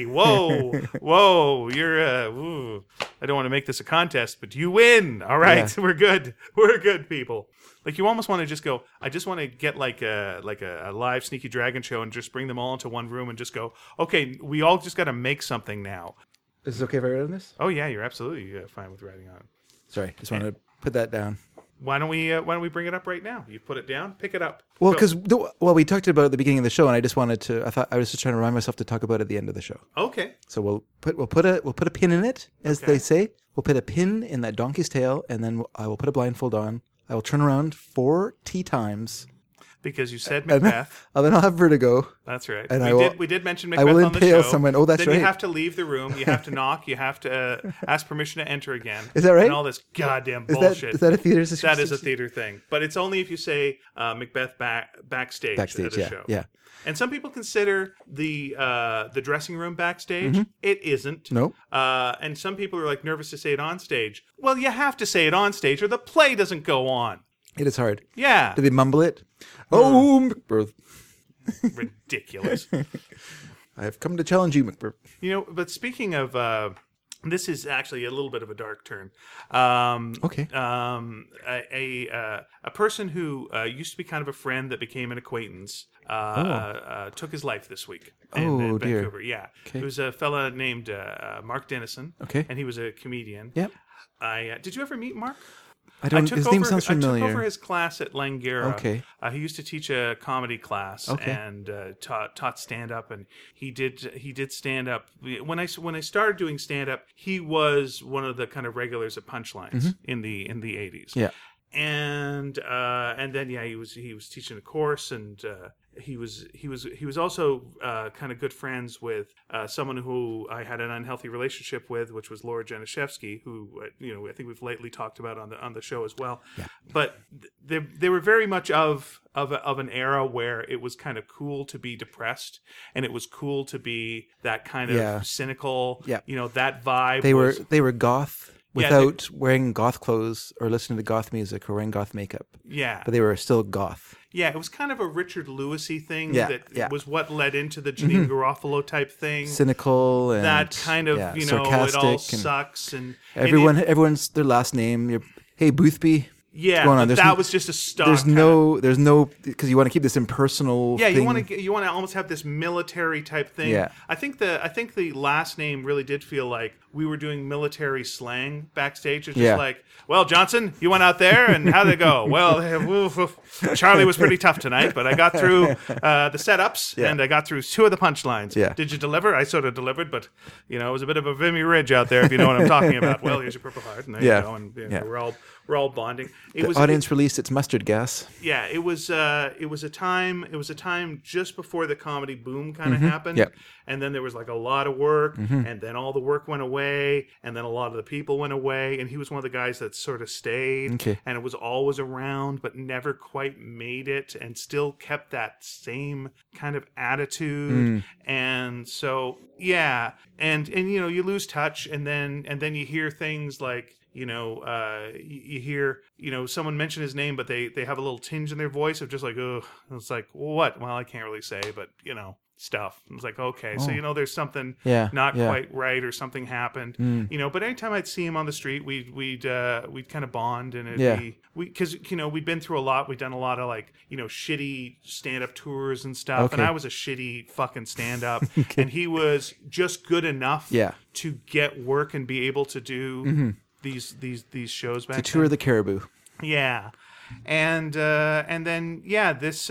whoa, you're, I don't want to make this a contest, but you win. All right, We're good. We're good people. Like you almost want to just go, I just want to get like a live Sneaky Dragon show and just bring them all into one room and just go, okay, we all just got to make something now. Is it okay if I write on this? Oh yeah, you're absolutely fine with writing on it. Sorry, just wanted to put that down. Why don't we bring it up right now? You put it down, pick it up. Well, because we talked about it at the beginning of the show, and I just wanted to. I was just trying to remind myself to talk about it at the end of the show. Okay. So we'll put a pin in it, as they say. We'll put a pin in that donkey's tail, and then I will put a blindfold on. I will turn around 40 times. because you said And then, Macbeth. then I'll have vertigo. That's right. And we did mention I Macbeth will on the impale show. someone. Oh, that's then right. you have to leave the room. You have to knock. You have to ask permission to enter again. Is that right? And all this goddamn bullshit. Is that a theater? That is a theater thing, but it's only if you say Macbeth backstage at a show. Yeah. And some people consider the dressing room backstage. It isn't. Nope. And some people are like nervous to say it on stage. Well, you have to say it on stage, or the play doesn't go on. It is hard. Yeah. Do they mumble it? Oh, Macbeth. Ridiculous. I have come to challenge you, Macbeth. But speaking of, this is actually a little bit of a dark turn. Okay. A person who used to be kind of a friend that became an acquaintance took his life this week in dear. Vancouver. Yeah. Okay. It was a fella named Mark Dennison. Okay. And he was a comedian. Yep. Did you ever meet Mark? I don't. His name sounds familiar. I took over his class at Langara. Okay. He used to teach a comedy class Okay. and taught stand up, and he did stand up. When I started doing stand up, he was one of the kind of regulars at Punchlines in the 80s. Yeah. And then he was teaching a course, and he was also kind of good friends with someone who I had an unhealthy relationship with, which was Laura Janishevsky, who I think we've lately talked about on the show as well. Yeah. But they were very much of an era where it was kind of cool to be depressed, and it was cool to be that kind of cynical. Yeah. That vibe. They were goth. Without wearing goth clothes or listening to goth music or wearing goth makeup. Yeah. But they were still goth. Yeah, it was kind of a Richard Lewis-y thing that was what led into the Janine Garofalo type thing. Cynical and that kind of, sarcastic, it all sucks. And everyone's their last name. Hey, Boothby. Yeah, but that was just a stock. There's no because you want to keep this impersonal. Yeah, thing. you want to almost have this military type thing. Yeah. I think the last name really did feel like we were doing military slang backstage. It's just like, well, Johnson, you went out there, and how'd it go? Well, Charlie was pretty tough tonight, but I got through the setups and I got through 2 of the punchlines. Yeah. Did you deliver? I sort of delivered, but it was a bit of a Vimy Ridge out there, if you know what I'm talking about. Well, here's your Purple Heart, and there you go, and we're all bonding. The audience released its mustard gas. Yeah, it was a time just before the comedy boom kind of happened. Yep. And then there was like a lot of work, and then all the work went away, and then a lot of the people went away, and he was one of the guys that sort of stayed, and it was always around, but never quite made it, and still kept that same kind of attitude. And so, yeah, and you lose touch, and then you hear things like, you hear, someone mention his name, but they have a little tinge in their voice of just like, oh, it's like, what? Well, I can't really say, but stuff. It's like, okay, so there's something not quite right, or something happened. But anytime I'd see him on the street, we'd kind of bond, and it'd be because we'd been through a lot. We'd done a lot of like shitty stand-up tours and stuff, and I was a shitty fucking stand-up, and he was just good enough to get work and be able to do these shows back to tour the Caribou. Yeah. And then this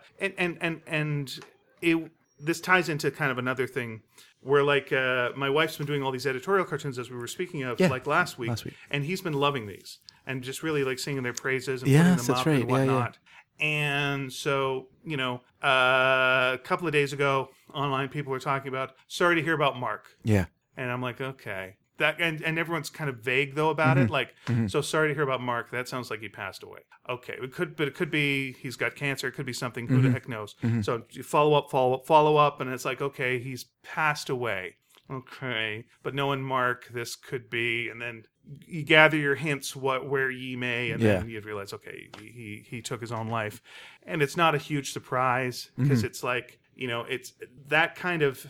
this ties into kind of another thing where like my wife's been doing all these editorial cartoons, as we were speaking of like last week, and he's been loving these and just really like singing their praises and putting them up and whatnot. And so, a couple of days ago, online people were talking about, sorry to hear about Mark. Yeah. And I'm like, okay. That and everyone's kind of vague though about it. Like, so sorry to hear about Mark. That sounds like he passed away. Okay, it could be he's got cancer. It could be something. Who the heck knows? So you follow up, and it's like, okay, he's passed away. Okay, but knowing Mark, this could be, and then you gather your hints, where ye may, and then you'd realize, okay, he took his own life, and it's not a huge surprise because it's like it's that kind of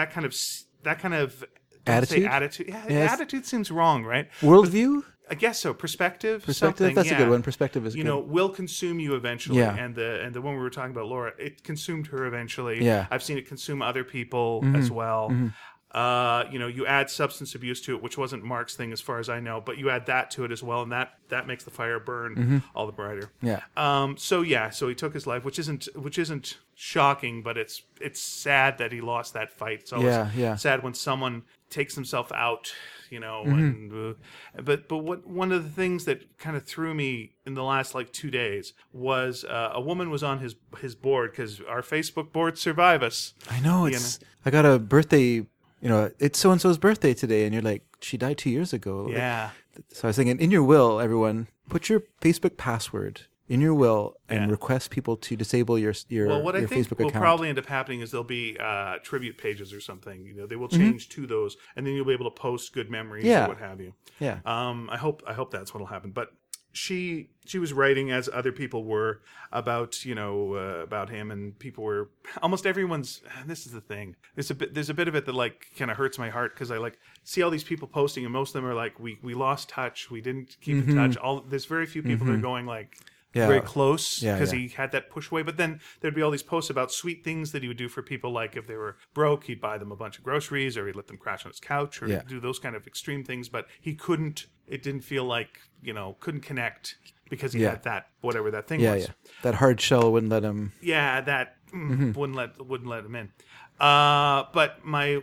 attitude. Attitude seems wrong, right? Worldview. I guess so. Perspective. That's a good one. Perspective is good. Will consume you eventually. Yeah. And the one we were talking about, Laura, it consumed her eventually. Yeah. I've seen it consume other people as well. You add substance abuse to it, which wasn't Mark's thing as far as I know, but you add that to it as well, and that makes the fire burn all the brighter. Yeah. So he took his life, which isn't shocking, but it's sad that he lost that fight. It's always sad when someone takes himself out, and but one of the things that kind of threw me in the last like 2 days was a woman was on his board, because our Facebook boards survive us. I know, I got a birthday, it's so and so's birthday today, and you're like, she died 2 years ago. Yeah. So I was thinking, in your will, everyone, put your Facebook password in your will and request people to disable your well, what your I think Facebook will account. probably end up happening is there'll be tribute pages or something. They will change to those, and then you'll be able to post good memories or what have you. Yeah. I hope that's what'll happen. But she was writing, as other people were, about about him, and people were almost everyone's. And this is the thing. There's a bit of it that like kind of hurts my heart, because I like see all these people posting, and most of them are like, we lost touch, we didn't keep in touch. There's very few people that are going like. Very close, because he had that push away. But then there'd be all these posts about sweet things that he would do for people. Like if they were broke, he'd buy them a bunch of groceries, or he'd let them crash on his couch, or do those kind of extreme things. But he couldn't. It didn't feel like couldn't connect, because he had that whatever that thing was. Yeah, that hard shell wouldn't let him. Yeah, that wouldn't let him in. But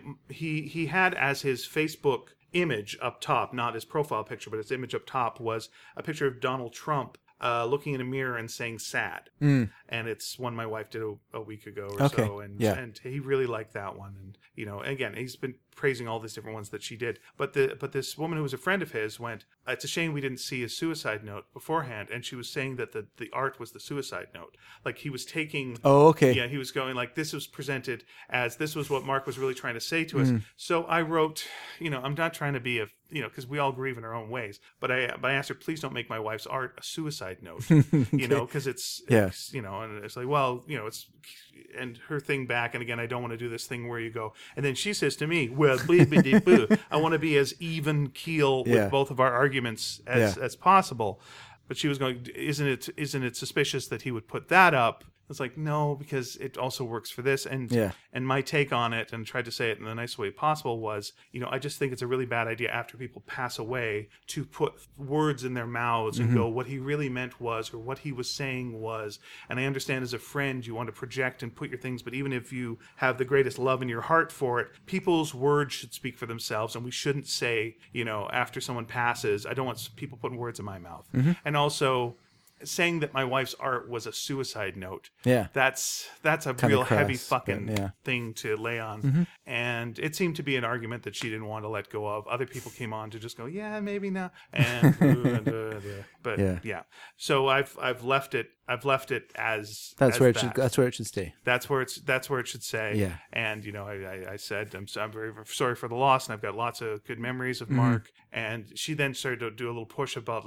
he had as his Facebook image up top, not his profile picture, but his image up top was a picture of Donald Trump. Looking in a mirror and saying "sad," and it's one my wife did a week ago or so, and he really liked that one. And again, he's been praising all these different ones that she did. But this woman who was a friend of his went, "It's a shame we didn't see his suicide note beforehand." And she was saying that the art was the suicide note. Like he was taking. Oh, okay. Yeah, he was going like, this was presented as this was what Mark was really trying to say to us. So I wrote, I'm not trying to be because we all grieve in our own ways. But I asked her, please don't make my wife's art a suicide note, because it's and it's like, well, it's, and her thing back, and again, I don't want to do this thing where you go, and then she says to me, well, I want to be as even keel with both of our arguments as possible. But she was going, isn't it suspicious that he would put that up? It's like, no, because it also works for this. And my take on it, and tried to say it in the nicest way possible, was, I just think it's a really bad idea after people pass away to put words in their mouths and go, what he really meant was, or what he was saying was. And I understand as a friend, you want to project and put your things, but even if you have the greatest love in your heart for it, people's words should speak for themselves. And we shouldn't say, after someone passes, I don't want people putting words in my mouth. And also, saying that my wife's art was a suicide note. Yeah. That's a kind real heavy fucking thing to lay on. And it seemed to be an argument that she didn't want to let go of. Other people came on to just go, yeah, maybe not. And but So I've left it as that's where it should stay. That's where it should say. Yeah. And I said I'm very sorry for the loss, and I've got lots of good memories of Mark. And she then started to do a little push about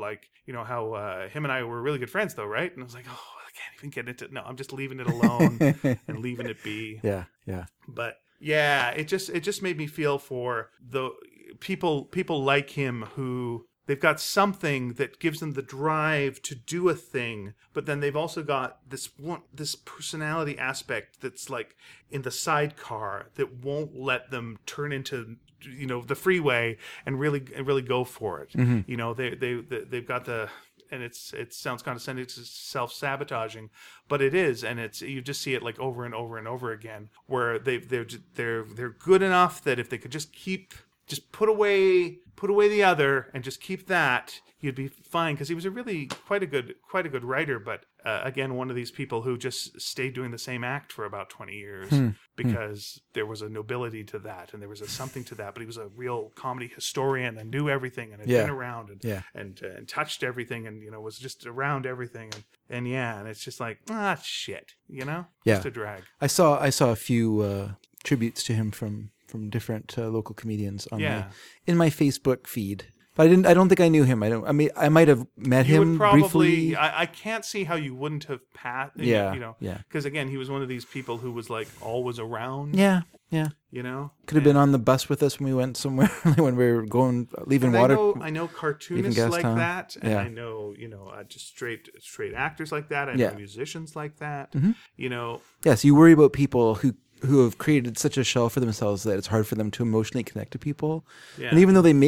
how him and I were really good friends though, right? And I was like, oh, I can't even get into it. No, I'm just leaving it alone and leaving it be. Yeah. But yeah, it just made me feel for the people like him who they've got something that gives them the drive to do a thing, but then they've also got this personality aspect that's like in the sidecar that won't let them turn into the freeway and really go for it. They've got the, and it sounds condescending, it's self-sabotaging, but it is, and it's, you just see it like over and over and over again, where they're good enough that if they could just put away the other and just keep that, you'd be fine. Because he was quite a good writer, but again, one of these people who just stayed doing the same act for about 20 years because there was a nobility to that, and there was something to that. But he was a real comedy historian and knew everything, and had been around and touched everything, and was just around everything, and it's just like shit, just a drag. I saw a few tributes to him from different local comedians in my Facebook feed. But I don't think I knew him. I might have met him briefly. I can't see how you wouldn't have passed. Because again, he was one of these people who was like always around. Yeah. Could have been on the bus with us when we went somewhere, when we were leaving water. I know cartoonists like that, and I know just straight actors like that. I know musicians like that. Yes, you worry about people who have created such a shell for themselves that it's hard for them to emotionally connect to people. Yeah. And even though they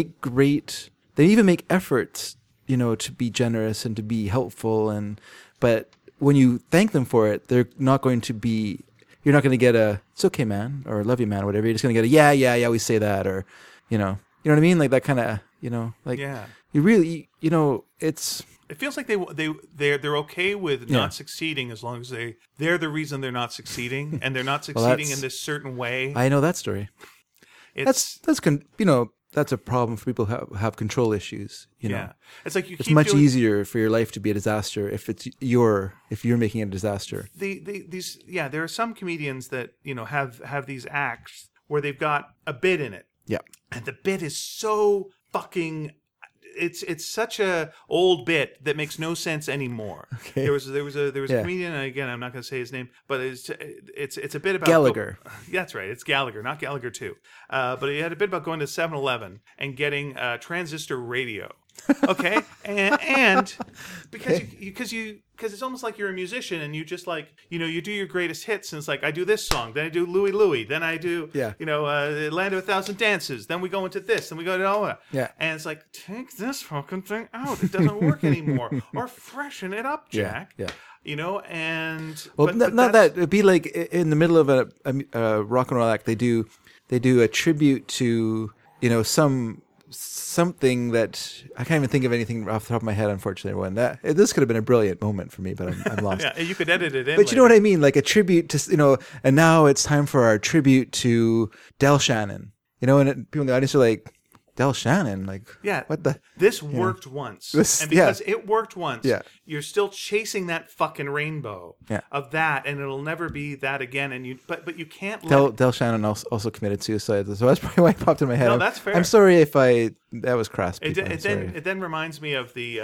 even make efforts, to be generous and to be helpful, but when you thank them for it, you're not going to get a, it's okay, man, or love you, man, or whatever. You're just going to get a, yeah, we say that, or, You know what I mean? Like that kind of, like Yeah. you really, it's It feels like they're okay with not succeeding as long as they're the reason they're not succeeding, and they're not succeeding in this certain way. I know that story. That's that's a problem for people who have control issues. Yeah, it's like it's much easier for your life to be a disaster if you're making it a disaster. There are some comedians that have these acts where they've got a bit in it. Yeah, and the bit is so fucking. It's such a old bit that makes no sense anymore. Okay. There was a comedian, and again I'm not going to say his name, but it's a bit about Gallagher. That's right, it's Gallagher, not Gallagher 2. But he had a bit about going to 7-Eleven and getting transistor radio. Okay, and because it's almost like you're a musician and you just like you do your greatest hits, and it's like I do this song, then I do Louie Louie, then I do Land of a Thousand Dances, then we go into this, then we go to all that. Yeah, and it's like take this fucking thing out, it doesn't work anymore, or freshen it up, Jack. Yeah. And but not that it'd be like in the middle of a rock and roll act, they do a tribute to something that I can't even think of anything off the top of my head, unfortunately. This could have been a brilliant moment for me, but I'm lost. Yeah, you could edit it in. But you know what I mean, like a tribute to and now it's time for our tribute to Del Shannon. And people in the audience are like, Del Shannon, like, what the? This worked once, and because it worked once, you're still chasing that fucking rainbow of that, and it'll never be that again. And but you can't. Del Shannon also committed suicide, so that's probably why it popped in my head. No, that's fair. I'm sorry if that was crass. It then reminds me of the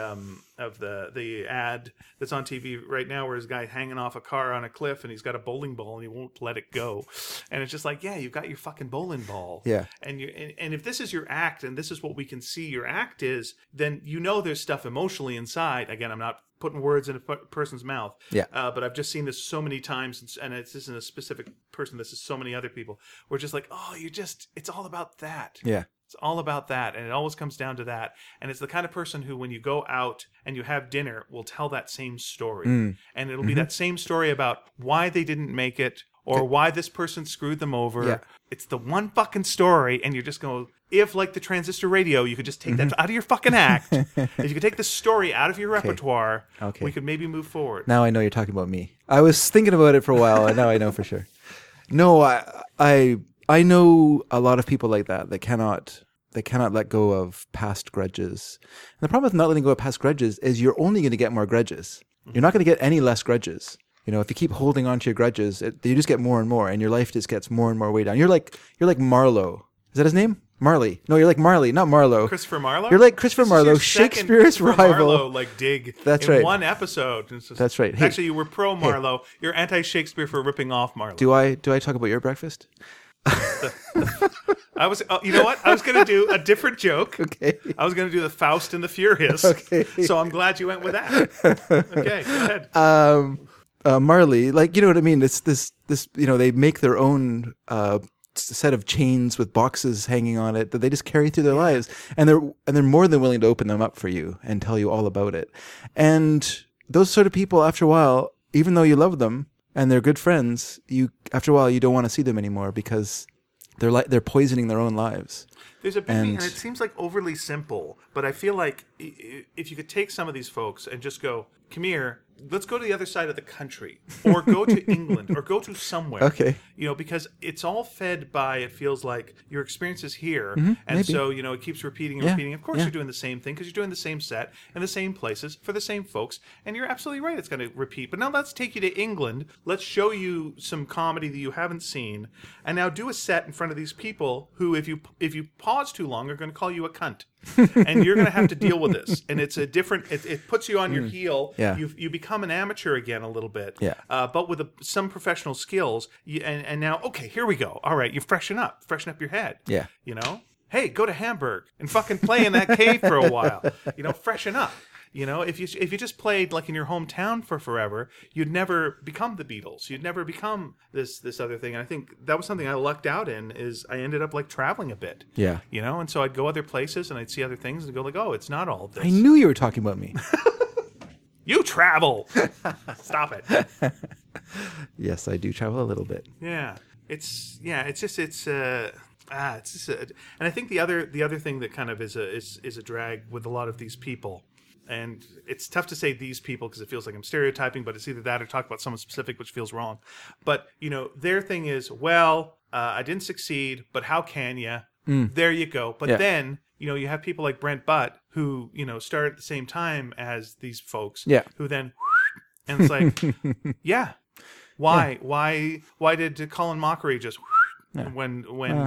ad that's on TV right now, where there's a guy hanging off a car on a cliff, and he's got a bowling ball, and he won't let it go. And it's just like, you've got your fucking bowling ball. Yeah. And if this is your act, and this is what we can see your act is, then there's stuff emotionally inside. Again, I'm not putting words in a person's mouth. Yeah. But I've just seen this so many times, and this isn't a specific person. This is so many other people. We're just like, it's all about that. Yeah. It's all about that, and it always comes down to that. And it's the kind of person who, when you go out and you have dinner, will tell that same story. And it'll be that same story about why they didn't make it, or why this person screwed them over. Yeah. It's the one fucking story, and you're just going, if like the transistor radio, you could just take that out of your fucking act. If you could take the story out of your repertoire, we could maybe move forward. Now I know you're talking about me. I was thinking about it for a while, and now I know for sure. No, I know a lot of people like that cannot let go of past grudges. And the problem with not letting go of past grudges is you're only going to get more grudges. You're not going to get any less grudges. If you keep holding on to your grudges, you just get more and more, and your life just gets more and more way down. You're like Marlowe. Is that his name? Marley. No, you're like Marley, not Marlowe. Christopher Marlowe? You're like Christopher Marlowe, Shakespeare's rival. Marlowe, dig. That's in right. one episode. That's right. Hey, actually, you were pro Marlowe. You're anti-Shakespeare for ripping off Marlowe. Do I talk about your breakfast? I was, you know what? I was going to do a different joke. Okay. I was going to do the Faust and the Furious. Okay. So I'm glad you went with that. Okay, go ahead. Marley, like, you know what I mean? It's this, they make their own set of chains with boxes hanging on it that they just carry through their lives, and they're more than willing to open them up for you and tell you all about it. And those sort of people, after a while, even though you love them and they're good friends, after a while you don't want to see them anymore because they're poisoning their own lives. There's a big thing, and it seems like overly simple, but I feel like if you could take some of these folks and just go, come here, let's go to the other side of the country, or go to England, or go to somewhere. Okay. Because it's all fed by, it feels like, your experiences here, Mm-hmm, and maybe. so, it keeps repeating and repeating. Of course you're doing the same thing, because you're doing the same set, in the same places, for the same folks, and you're absolutely right, it's going to repeat. But now let's take you to England, let's show you some comedy that you haven't seen, and now do a set in front of these people who, if you pause too long, are going to call you a cunt. And you're going to have to deal with this. And it's a different, it puts you on your heel. Yeah. You become an amateur again a little bit. Yeah. But with some professional skills. And now, okay, here we go. All right, you freshen up your head. Yeah. Hey, go to Hamburg and fucking play in that cave for a while. Freshen up. If you just played like in your hometown for forever, you'd never become the Beatles. You'd never become this other thing. And I think that was something I lucked out in, is I ended up like traveling a bit. Yeah. And so I'd go other places and I'd see other things and go like, oh, it's not all this. I knew you were talking about me. You travel. Stop it. Yes, I do travel a little bit. Yeah. It's It's just and I think the other thing that kind of is a drag with a lot of these people, and it's tough to say these people because it feels like I'm stereotyping, but it's either that or talk about someone specific, which feels wrong. But their thing is, well, I didn't succeed, but how can you? There you go. But then you have people like Brent Butt who start at the same time as these folks. Yeah. Who then, and it's like, yeah, why did Colin Mockery just? When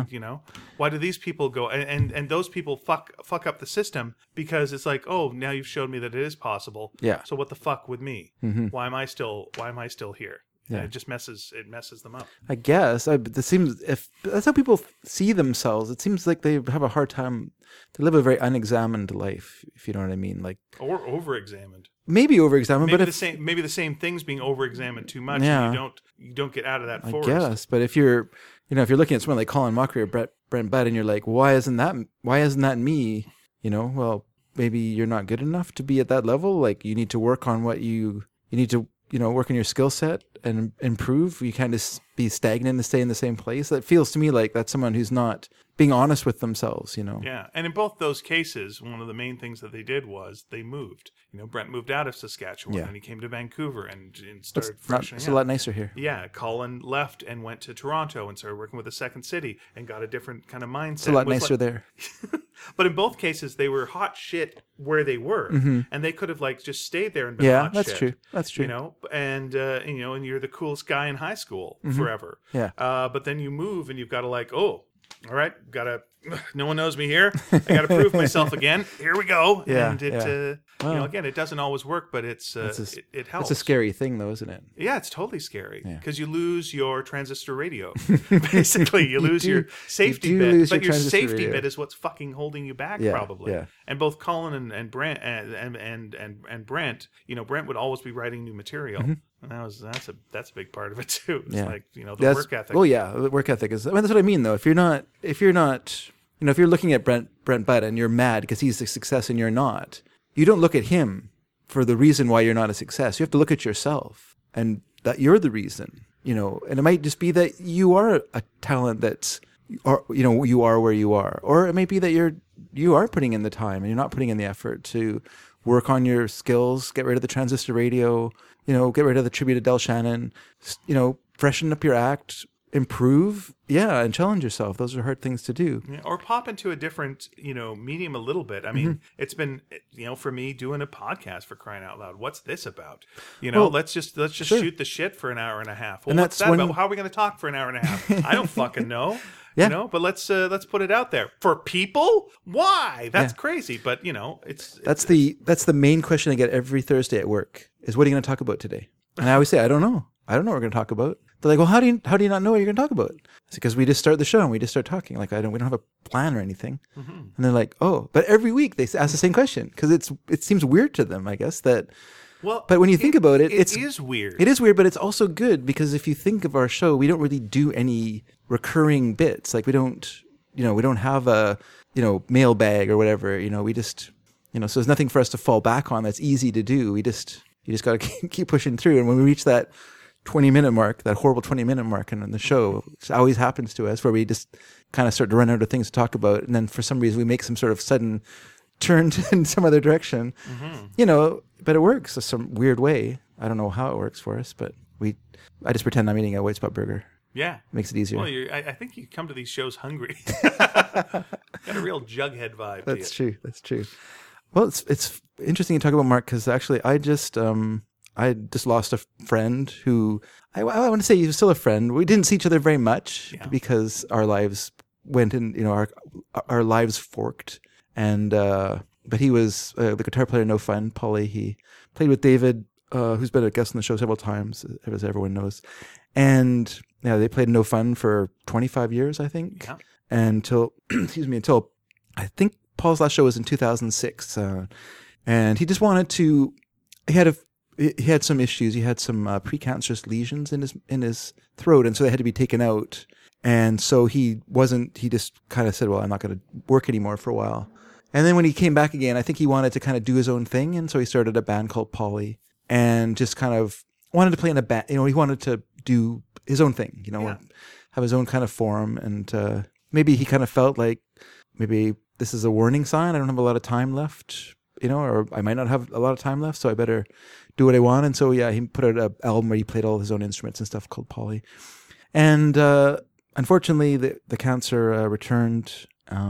why do these people go and those people fuck up the system because it's like, oh, now you've showed me that it is possible. Yeah. So what the fuck with me? Mm-hmm. Why am I still here? Yeah. And it just messes them up. I guess it seems if that's how people see themselves, it seems like they have a hard time. They live a very unexamined life, if you know what I mean. Like or over-examined. Maybe over-examined, maybe but maybe the same things being over-examined too much. Yeah. And you don't get out of that forest. I guess, but if you're looking at someone like Colin Mockery or Brent Butt, and you're like, why isn't that me? Well, maybe you're not good enough to be at that level. Like you need to work on what you need to, work on your skill set and improve. You kind of be stagnant and stay in the same place. That feels to me like that's someone who's not being honest with themselves, Yeah, and in both those cases, one of the main things that they did was they moved. Brent moved out of Saskatchewan and he came to Vancouver and started freshening up. It's a lot nicer here. Yeah, Colin left and went to Toronto and started working with the Second City and got a different kind of mindset. It's a lot nicer there. But in both cases, they were hot shit where they were, and they could have just stayed there and been hot that's shit. true. That's true. And you're the coolest guy in high school forever. Yeah. But then you move and you've got to all right, no one knows me here. I got to prove myself again. Here we go. Yeah, and it, again, it doesn't always work, but it helps. It's a scary thing, though, isn't it? Yeah, it's totally scary because you lose your transistor radio. Basically, you lose your safety bit, but your safety bit is what's fucking holding you back, probably. Yeah. And both Colin and Brent and Brent, Brent would always be writing new material. And that's a big part of it too. It's the work ethic. Oh yeah, the work ethic is. That's what I mean though. If you're looking at Brent Butt and you're mad because he's a success and you're not, you don't look at him for the reason why you're not a success. You have to look at yourself and that you're the reason. And it might just be that you are a talent that's, you are where you are, or it may be that you are putting in the time and you're not putting in the effort to work on your skills, get rid of the transistor radio, get rid of the tribute to Del Shannon, freshen up your act, improve, and challenge yourself. Those are hard things to do. Yeah, or pop into a different, medium a little bit. I mean, it's been, for me doing a podcast, for crying out loud. What's this about? Let's just sure. Shoot the shit for an hour and a half. Well, and what's that about? How are we going to talk for an hour and a half? I don't fucking know. Yeah. But let's put it out there for people. Why? That's crazy. But that's the main question I get every Thursday at work is, what are you going to talk about today? And I always say, I don't know what we're going to talk about. They're like, well, how do you not know what you're going to talk about? It's because we just start the show and we just start talking. Like we don't have a plan or anything. And they're like, oh, but every week they ask the same question because it seems weird to them, I guess that. Well, but when you think about it, it is weird. It is weird, but it's also good because if you think of our show, we don't really do any recurring bits. Like we don't have a, mailbag or whatever, we just, so there's nothing for us to fall back on that's easy to do. You just got to keep pushing through. And when we reach that 20-minute mark, that horrible 20-minute mark in the show, it always happens to us where we just kind of start to run out of things to talk about. And then for some reason we make some sort of sudden turn in some other direction, but it works in some weird way. I don't know how it works for us, but I just pretend I'm eating a White Spot burger. Yeah. Makes it easier. Well, I think you come to these shows hungry. Got a real Jughead vibe. That's true. That's true. Well, it's interesting you talk about Mark because actually I just lost a friend who I want to say he was still a friend. We didn't see each other very much because our lives went in, our lives forked. And but he was the guitar player, No Fun, Paulie. He played with David, who's been a guest on the show several times, as everyone knows. And they played No Fun for 25 years, I think. Yeah. Until I think Paul's last show was in 2006. And he just wanted to. He had some issues. He had some precancerous lesions in his throat, and so they had to be taken out. And so he just kind of said, well, I'm not going to work anymore for a while. And then when he came back again, I think he wanted to kind of do his own thing. And so he started a band called Paulie and just kind of wanted to play in a band. He wanted to do his own thing, have his own kind of forum. And maybe he kind of felt like maybe this is a warning sign. I don't have a lot of time left, or I might not have a lot of time left, so I better do what I want. And so, yeah, he put out an album where he played all his own instruments and stuff called Polly. And unfortunately, the cancer returned.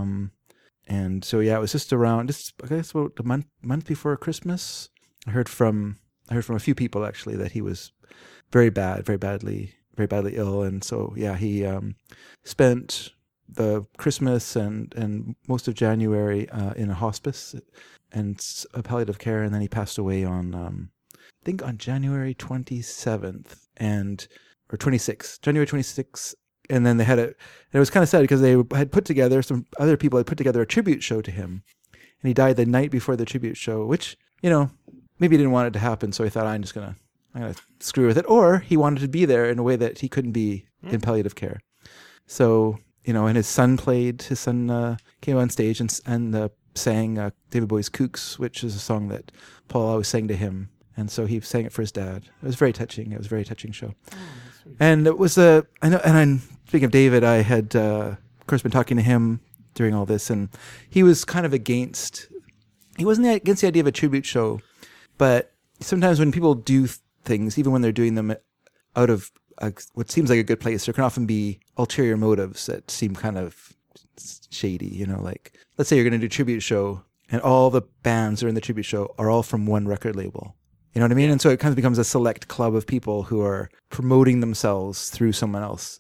And so, yeah, it was just I guess about a month before Christmas. I heard from a few people actually that he was very badly ill. And so, yeah, he spent the Christmas and most of January in a hospice and a palliative care, and then he passed away on I think on January 27th or 26th, January 26th. And then they had and it was kind of sad because they had put together, some other people had put together a tribute show to him, and he died the night before the tribute show, which, maybe he didn't want it to happen. So he thought, I'm going to screw with it. Or he wanted to be there in a way that he couldn't be in palliative care. So, and his son came on stage and sang David Bowie's Kooks, which is a song that Paul always sang to him. And so he sang it for his dad. It was very touching. It was a very touching show. And it was speaking of David, I had, of course, been talking to him during all this, and he was kind of he wasn't against the idea of a tribute show, but sometimes when people do things, even when they're doing them out of what seems like a good place, there can often be ulterior motives that seem kind of shady, like, let's say you're going to do a tribute show, and all the bands that are in the tribute show are all from one record label. You know what I mean? And so it kind of becomes a select club of people who are promoting themselves through someone else,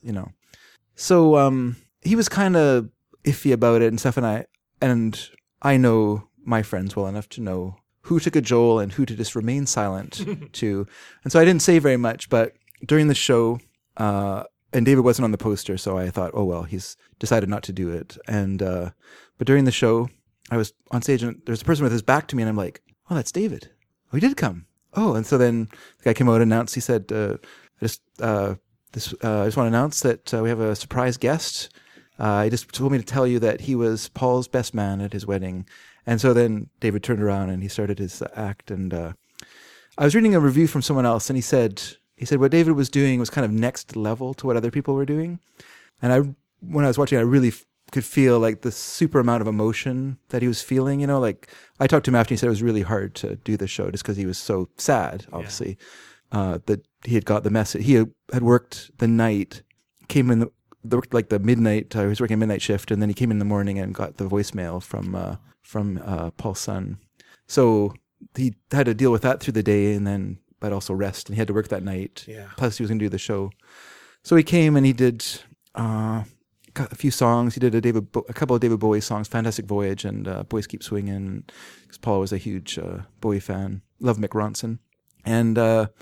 So he was kind of iffy about it and stuff, and I know my friends well enough to know who to cajole and who to just remain silent to. And so I didn't say very much, but during the show, and David wasn't on the poster, so I thought, oh, well, he's decided not to do it. And but during the show, I was on stage, and there's a person with his back to me, and I'm like, oh, that's David. Oh, he did come. Oh, and so then the guy came out and announced, he said, I just want to announce that we have a surprise guest. He just told me to tell you that he was Paul's best man at his wedding. And so then David turned around and he started his act. And I was reading a review from someone else, and he said what David was doing was kind of next level to what other people were doing. And when I was watching, I really could feel like the super amount of emotion that he was feeling, like I talked to him after, and he said it was really hard to do the show just because he was so sad, obviously, that he had got the message. He had worked the night, came in the midnight, he was working a midnight shift, and then he came in the morning and got the voicemail from Paul's son. So he had to deal with that through the day, but also rest, and he had to work that night. Yeah. Plus he was going to do the show. So he came and he did a few songs. He did a couple of David Bowie songs, Fantastic Voyage and Boys Keep Swinging, because Paul was a huge Bowie fan. Loved Mick Ronson. And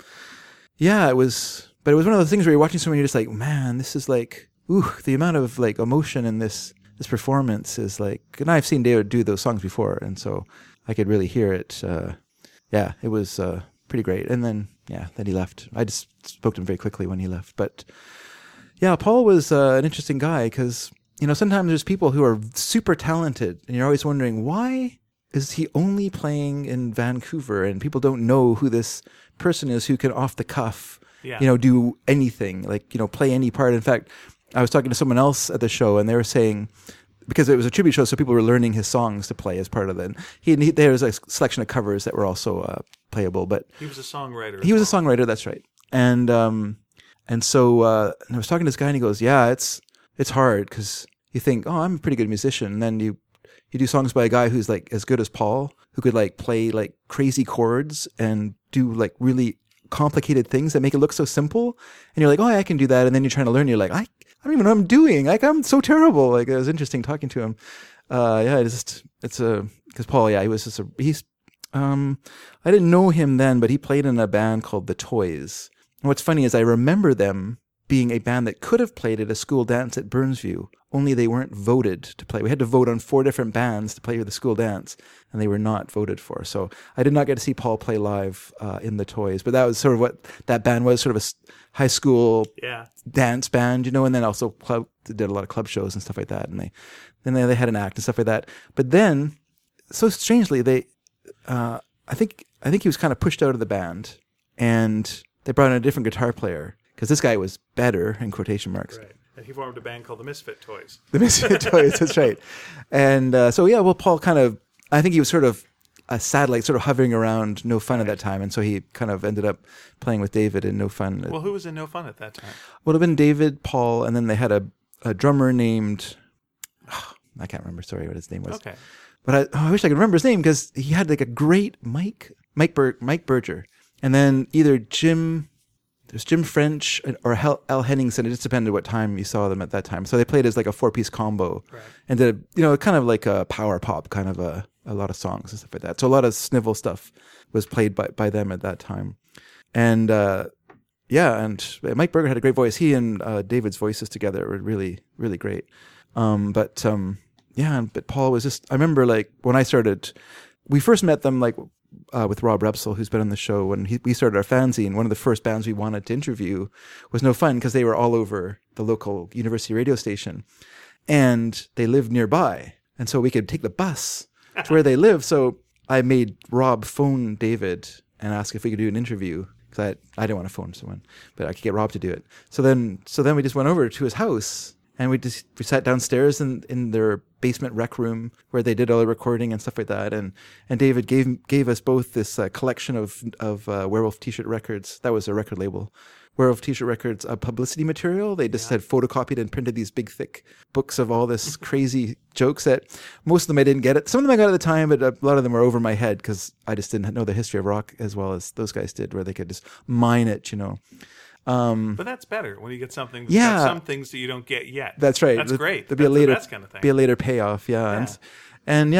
it was one of those things where you're watching someone, you're just like, man, this is like, the amount of like emotion in this performance is like, and I've seen David do those songs before, and so I could really hear it. It was pretty great. And then he left. I just spoke to him very quickly when he left, but yeah, Paul was an interesting guy because, sometimes there's people who are super talented and you're always wondering, why is he only playing in Vancouver and people don't know who this person is who can off the cuff, do anything, like, play any part. In fact, I was talking to someone else at the show and they were saying, because it was a tribute show, so people were learning his songs to play as part of it. There was a selection of covers that were also playable, but he was a songwriter. He was a songwriter, that's right. And so I was talking to this guy, and he goes, "Yeah, it's hard because you think, oh, I'm a pretty good musician, and then you do songs by a guy who's like as good as Paul, who could like play like crazy chords and do like really complicated things that make it look so simple, and you're like, oh, I can do that, and then you're trying to learn, you're like, I don't even know what I'm doing, like I'm so terrible." Like it was interesting talking to him. Because Paul, he was just I didn't know him then, but he played in a band called The Toys. And what's funny is I remember them being a band that could have played at a school dance at Burnsview, only they weren't voted to play. We had to vote on 4 different bands to play with the school dance, and they were not voted for. So I did not get to see Paul play live in The Toys, but that was sort of what that band was, sort of a high school dance band, and then also did a lot of club shows and stuff like that. And they had an act and stuff like that. But then, so strangely, I think he was kind of pushed out of the band, and they brought in a different guitar player because this guy was better, in quotation marks. Right. And he formed a band called the Misfit Toys. The Misfit Toys, that's right. And Paul kind of, I think he was sort of a satellite, sort of hovering around No Fun at that time. And so he kind of ended up playing with David in No Fun. Well, who was in No Fun at that time? Would have been David, Paul, and then they had a drummer named, I can't remember, sorry, what his name was. Okay. But I wish I could remember his name because he had like a great Mike Berger. And then either Jim French or Al Henningsen. It just depended what time you saw them at that time. So they played as like a 4-piece combo, Right. and did kind of like a power pop kind of a lot of songs and stuff like that. So a lot of snivel stuff was played by them at that time. And and Mike Berger had a great voice. He and David's voices together were really, really great. But Paul was just, I remember like when I started, we first met them like with Rob Repsol, who's been on the show, when we started our fanzine. One of the first bands we wanted to interview was No Fun because they were all over the local university radio station, and they lived nearby, and so we could take the bus to where they live. So I made Rob phone David and ask if we could do an interview because I didn't want to phone someone, but I could get Rob to do it. So then we just went over to his house. And we sat downstairs in their basement rec room where they did all the recording and stuff like that. And David gave us both this collection of Werewolf T-shirt records. That was a record label. Werewolf T-shirt records, publicity material. They just had photocopied and printed these big, thick books of all this crazy jokes that most of them I didn't get it. Some of them I got at the time, but a lot of them were over my head because I just didn't know the history of rock as well as those guys did, where they could just mine it, But that's better when you get something that's got some things that you don't get yet. That's right. That's great. There'll be the best kind of thing. Be a later payoff, yeah. And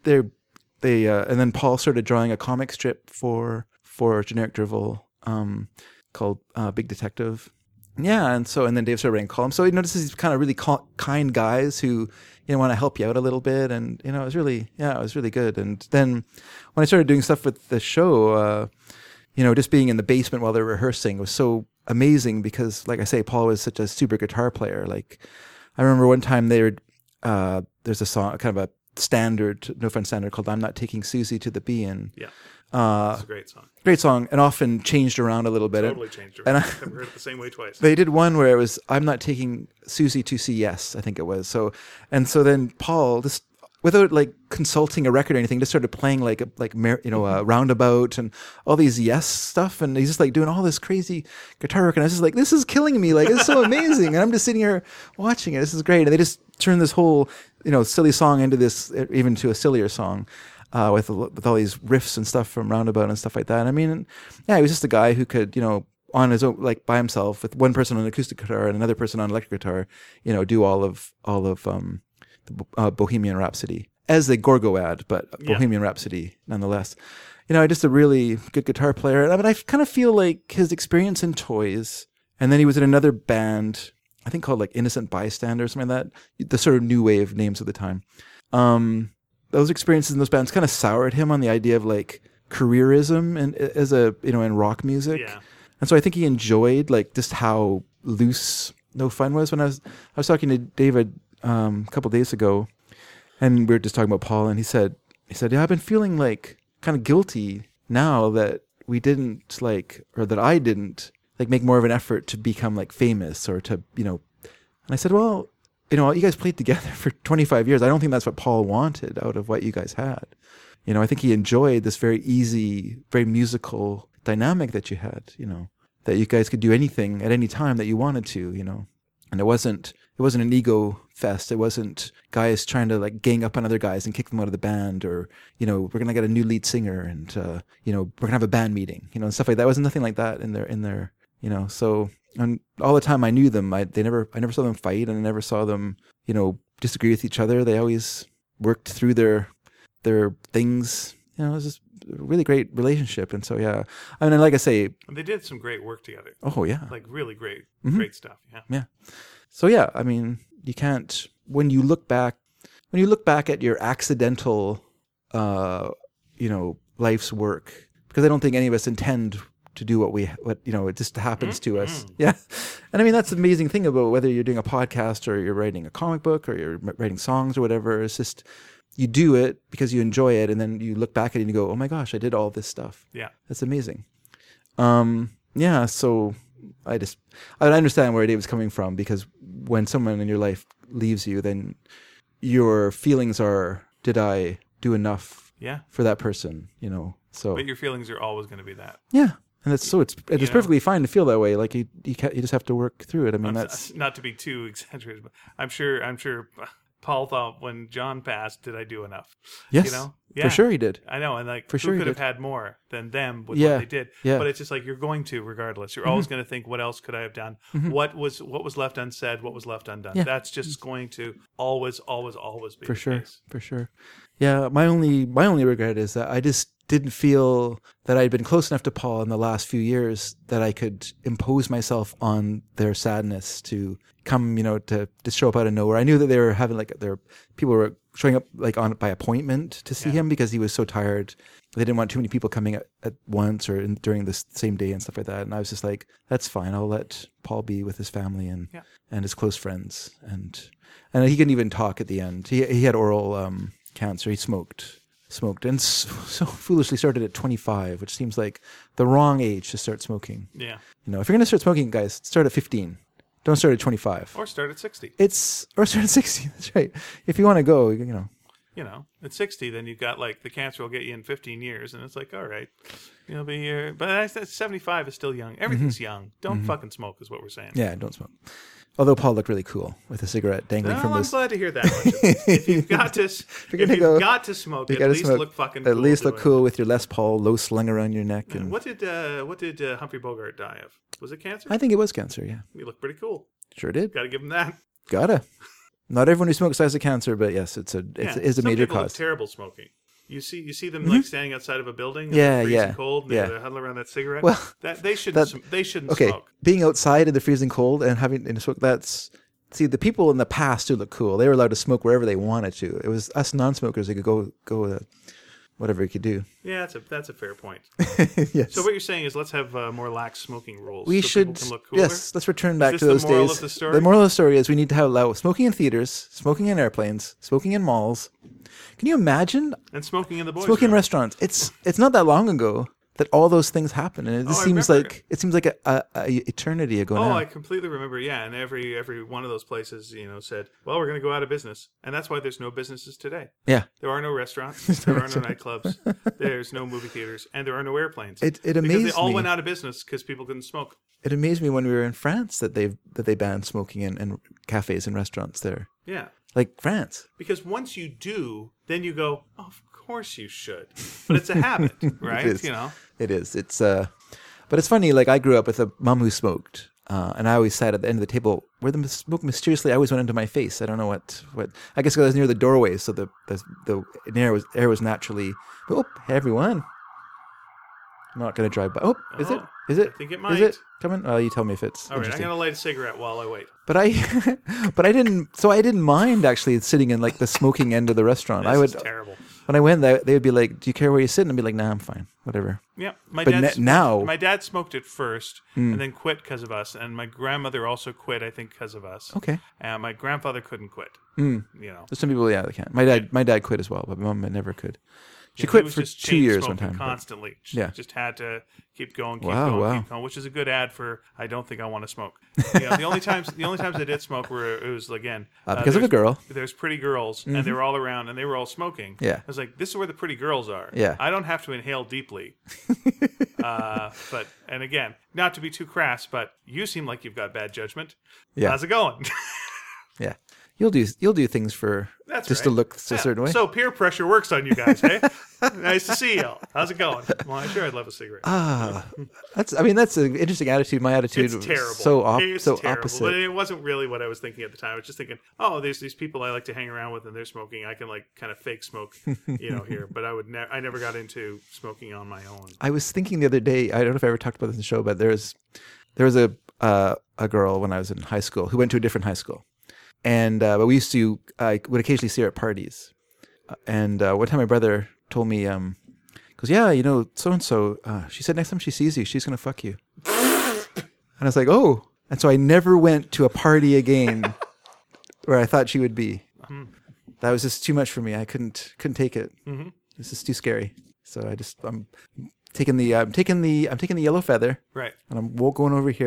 then Paul started drawing a comic strip for Generic Drivel called Big Detective. Yeah, and then Dave started writing columns. So you notice these kind of really kind guys who want to help you out a little bit, and it was really good. And then when I started doing stuff with the show, just being in the basement while they're rehearsing was so amazing because, like I say, Paul was such a super guitar player. Like, I remember one time there's a song, kind of a standard, No Fun standard called "I'm Not Taking Susie to the Bee," and it's a great song. Great song, and often changed around a little bit. Totally changed around. I've never heard it the same way twice. They did one where it was "I'm Not Taking Susie to See Yes," I think it was. So then Paul just, without like consulting a record or anything, just started playing a roundabout and all these Yes stuff, and he's just like doing all this crazy guitar work, and I was just like, this is killing me, like it's so amazing, and I'm just sitting here watching it. This is great, and they just turned this whole silly song into this, even to a sillier song, with all these riffs and stuff from Roundabout and stuff like that. I mean, yeah, he was just a guy who could on his own, like by himself, with one person on acoustic guitar and another person on electric guitar, do all of Bohemian Rhapsody as the Gorgo ad, but Bohemian Rhapsody nonetheless. Just a really good guitar player. But I kind of feel like his experience in Toys, and then he was in another band, I think called like Innocent Bystander or something like that, the sort of new wave names of the time. Those experiences in those bands kind of soured him on the idea of like careerism and as in rock music. Yeah. And so I think he enjoyed like just how loose No Fun was. When I was talking to David a couple of days ago, and we were just talking about Paul, and he said, yeah, I've been feeling like kind of guilty now that we didn't that I didn't make more of an effort to become like famous or to, and I said, well, you guys played together for 25 years. I don't think that's what Paul wanted out of what you guys had. I think he enjoyed this very easy, very musical dynamic that you had, that you guys could do anything at any time that you wanted to, and it wasn't an ego fest. It wasn't guys trying to like gang up on other guys and kick them out of the band, or, we're going to get a new lead singer and, we're going to have a band meeting, and stuff like that. It wasn't nothing like that in their, so, and all the time I knew them, I never saw them fight, and I never saw them, disagree with each other. They always worked through their things. It was just a really great relationship. And so, yeah, I mean, like I say, they did some great work together. Oh yeah. Like really great, great stuff. Yeah. Yeah. So yeah, I mean, you can't, when you look back at your accidental, life's work, because I don't think any of us intend to do what it just happens to us. Yeah. And I mean, that's the amazing thing about whether you're doing a podcast or you're writing a comic book or you're writing songs or whatever. It's just, you do it because you enjoy it, and then you look back at it and you go, oh my gosh, I did all this stuff. Yeah. That's amazing. So I understand where Dave was coming from, because when someone in your life leaves you, then your feelings are, did I do enough Yeah. for that person? So But your feelings are always going to be that. yeah. And it's You perfectly fine to feel that way. Like you just have to work through it. I mean, that's Not to be too exaggerated, but I'm sure Paul thought when John passed, did I do enough? yes, Yeah. for sure he did. I know, and like For sure who he could have did. had more than them with Yeah, what they did? yeah. But it's just like you're going to regardless. You're always going to think, what else could I have done? What was left unsaid? What was left undone? Yeah. That's just going to always be For the sure, case. for sure. Yeah, my only regret is that I just didn't feel that I'd been close enough to Paul in the last few years that I could impose myself on their sadness to come, to show up out of nowhere. I knew that they were having people were showing up like on by appointment to see him because he was so tired. They didn't want too many people coming at once or during the same day and stuff like that. And I was just like, that's fine. I'll let Paul be with his family and his close friends. And he couldn't even talk at the end. He had oral cancer. He smoked and so foolishly started at 25, which seems like the wrong age to start smoking. Yeah. If you're going to start smoking, guys, start at 15. Don't start at 25. Or start at 60. Or start at 60. That's right. If you want to go, At 60, then you've got like the cancer will get you in 15 years, and it's like, all right, you'll be here. But 75 is still young. Everything's young. Don't fucking smoke, is what we're saying. Yeah, don't smoke. Although Paul looked really cool with a cigarette dangling from I'm his. glad to hear that much. If you've got to, got to smoke, at least look fucking cool. At least look doing cool with your Les Paul low slung around your neck. it. And What did Humphrey Bogart die of? Was it cancer? I think it was cancer. Yeah, He looked pretty cool. sure did. Got to give him that. Gotta. Not everyone who smokes dies of cancer, but yes, it is a Some major people cause. look terrible smoking. You see them like standing outside of a building. And Yeah, they're freezing yeah, cold. And yeah. they huddle around that cigarette. Well, they shouldn't. They shouldn't Okay, smoke. being outside in the freezing cold and having to smoke, see, the people in the past who look cool, they were allowed to smoke wherever they wanted to. It was us non-smokers that could go whatever we could do. Yeah, that's a fair point. Yes. So what you're saying is let's have more lax smoking rules. We so should, people can look cooler? yes, let's return back this to those the moral days. of the story? The moral of the story is we need to allow smoking in theaters, smoking in airplanes, smoking in malls. Can you imagine And smoking in the boys' smoking in room. restaurants? It's not that long ago that all those things happen, and I seems remember. like a eternity ago now. Oh, I completely remember. Yeah, and every one of those places, said, "Well, we're going to go out of business," and that's why there's no businesses today. Yeah, There are no restaurants, there are no nightclubs, there's no movie theaters, and there are no airplanes. it because amazed they all me. went out of business because people couldn't smoke. It amazed me when we were in France that they banned smoking in cafes and restaurants there. Yeah, Like France. because once you do, then you go, oh, "Of course you should," but it's a habit, right? It is. It is. But it's funny. Like I grew up with a mom who smoked, and I always sat at the end of the table where the smoke mysteriously always went into my face. I don't know what. I guess 'cause I was near the doorway, so the air was naturally. Oh, hey everyone! I'm not going to drive by. Oh, is it? Is it? I think it Is might. it coming? Well, you tell me if it's All right, I'm interesting. going to light a cigarette while I wait. But I didn't. So I didn't mind actually sitting in like the smoking end of the restaurant. This is terrible. When I went, they would be like, "Do you care where you sit?" And I'd be like, "Nah, I'm fine. Whatever." Yeah, Now- my dad smoked it first and then quit because of us, and my grandmother also quit, I think, because of us. Okay. And my grandfather couldn't quit. There's some people, yeah, they can't. My dad quit as well, but my mom never could. She He quit was for just 2 chain years one smoking time. but- constantly. Yeah. Just had to keep going, Wow. keep going, which is a good ad for I don't think I want to smoke. The only times I did smoke were it was again because of a girl. There's pretty girls and they were all around and they were all smoking. Yeah. I was like, this is where the pretty girls are. Yeah. I don't have to inhale deeply. But and again, not to be too crass, but you seem like you've got bad judgment. Yeah. How's it going? Yeah. You'll do things for That's just right. to look a Yeah. certain way. So peer pressure works on you guys, hey? Nice to see you. How's it going? Well, I'm sure I'd love a cigarette. That's an interesting attitude. My attitude It's was terrible. so It's so terrible. opposite. But it wasn't really what I was thinking at the time. I was just thinking, oh, there's these people I like to hang around with, and they're smoking. I can like kind of fake smoke, here. But I never got into smoking on my own. I was thinking the other day. I don't know if I ever talked about this in the show, but there was a girl when I was in high school who went to a different high school, and but we used to would occasionally see her at parties. And one time my brother told me, goes, "Yeah, so and so. She said next time she sees you, she's gonna fuck you." And I was like, "Oh!" And so I never went to a party again where I thought she would be. That was just too much for me. I couldn't take it. Mm-hmm. This is too scary. So I'm taking the yellow feather, Right. and I'm going over here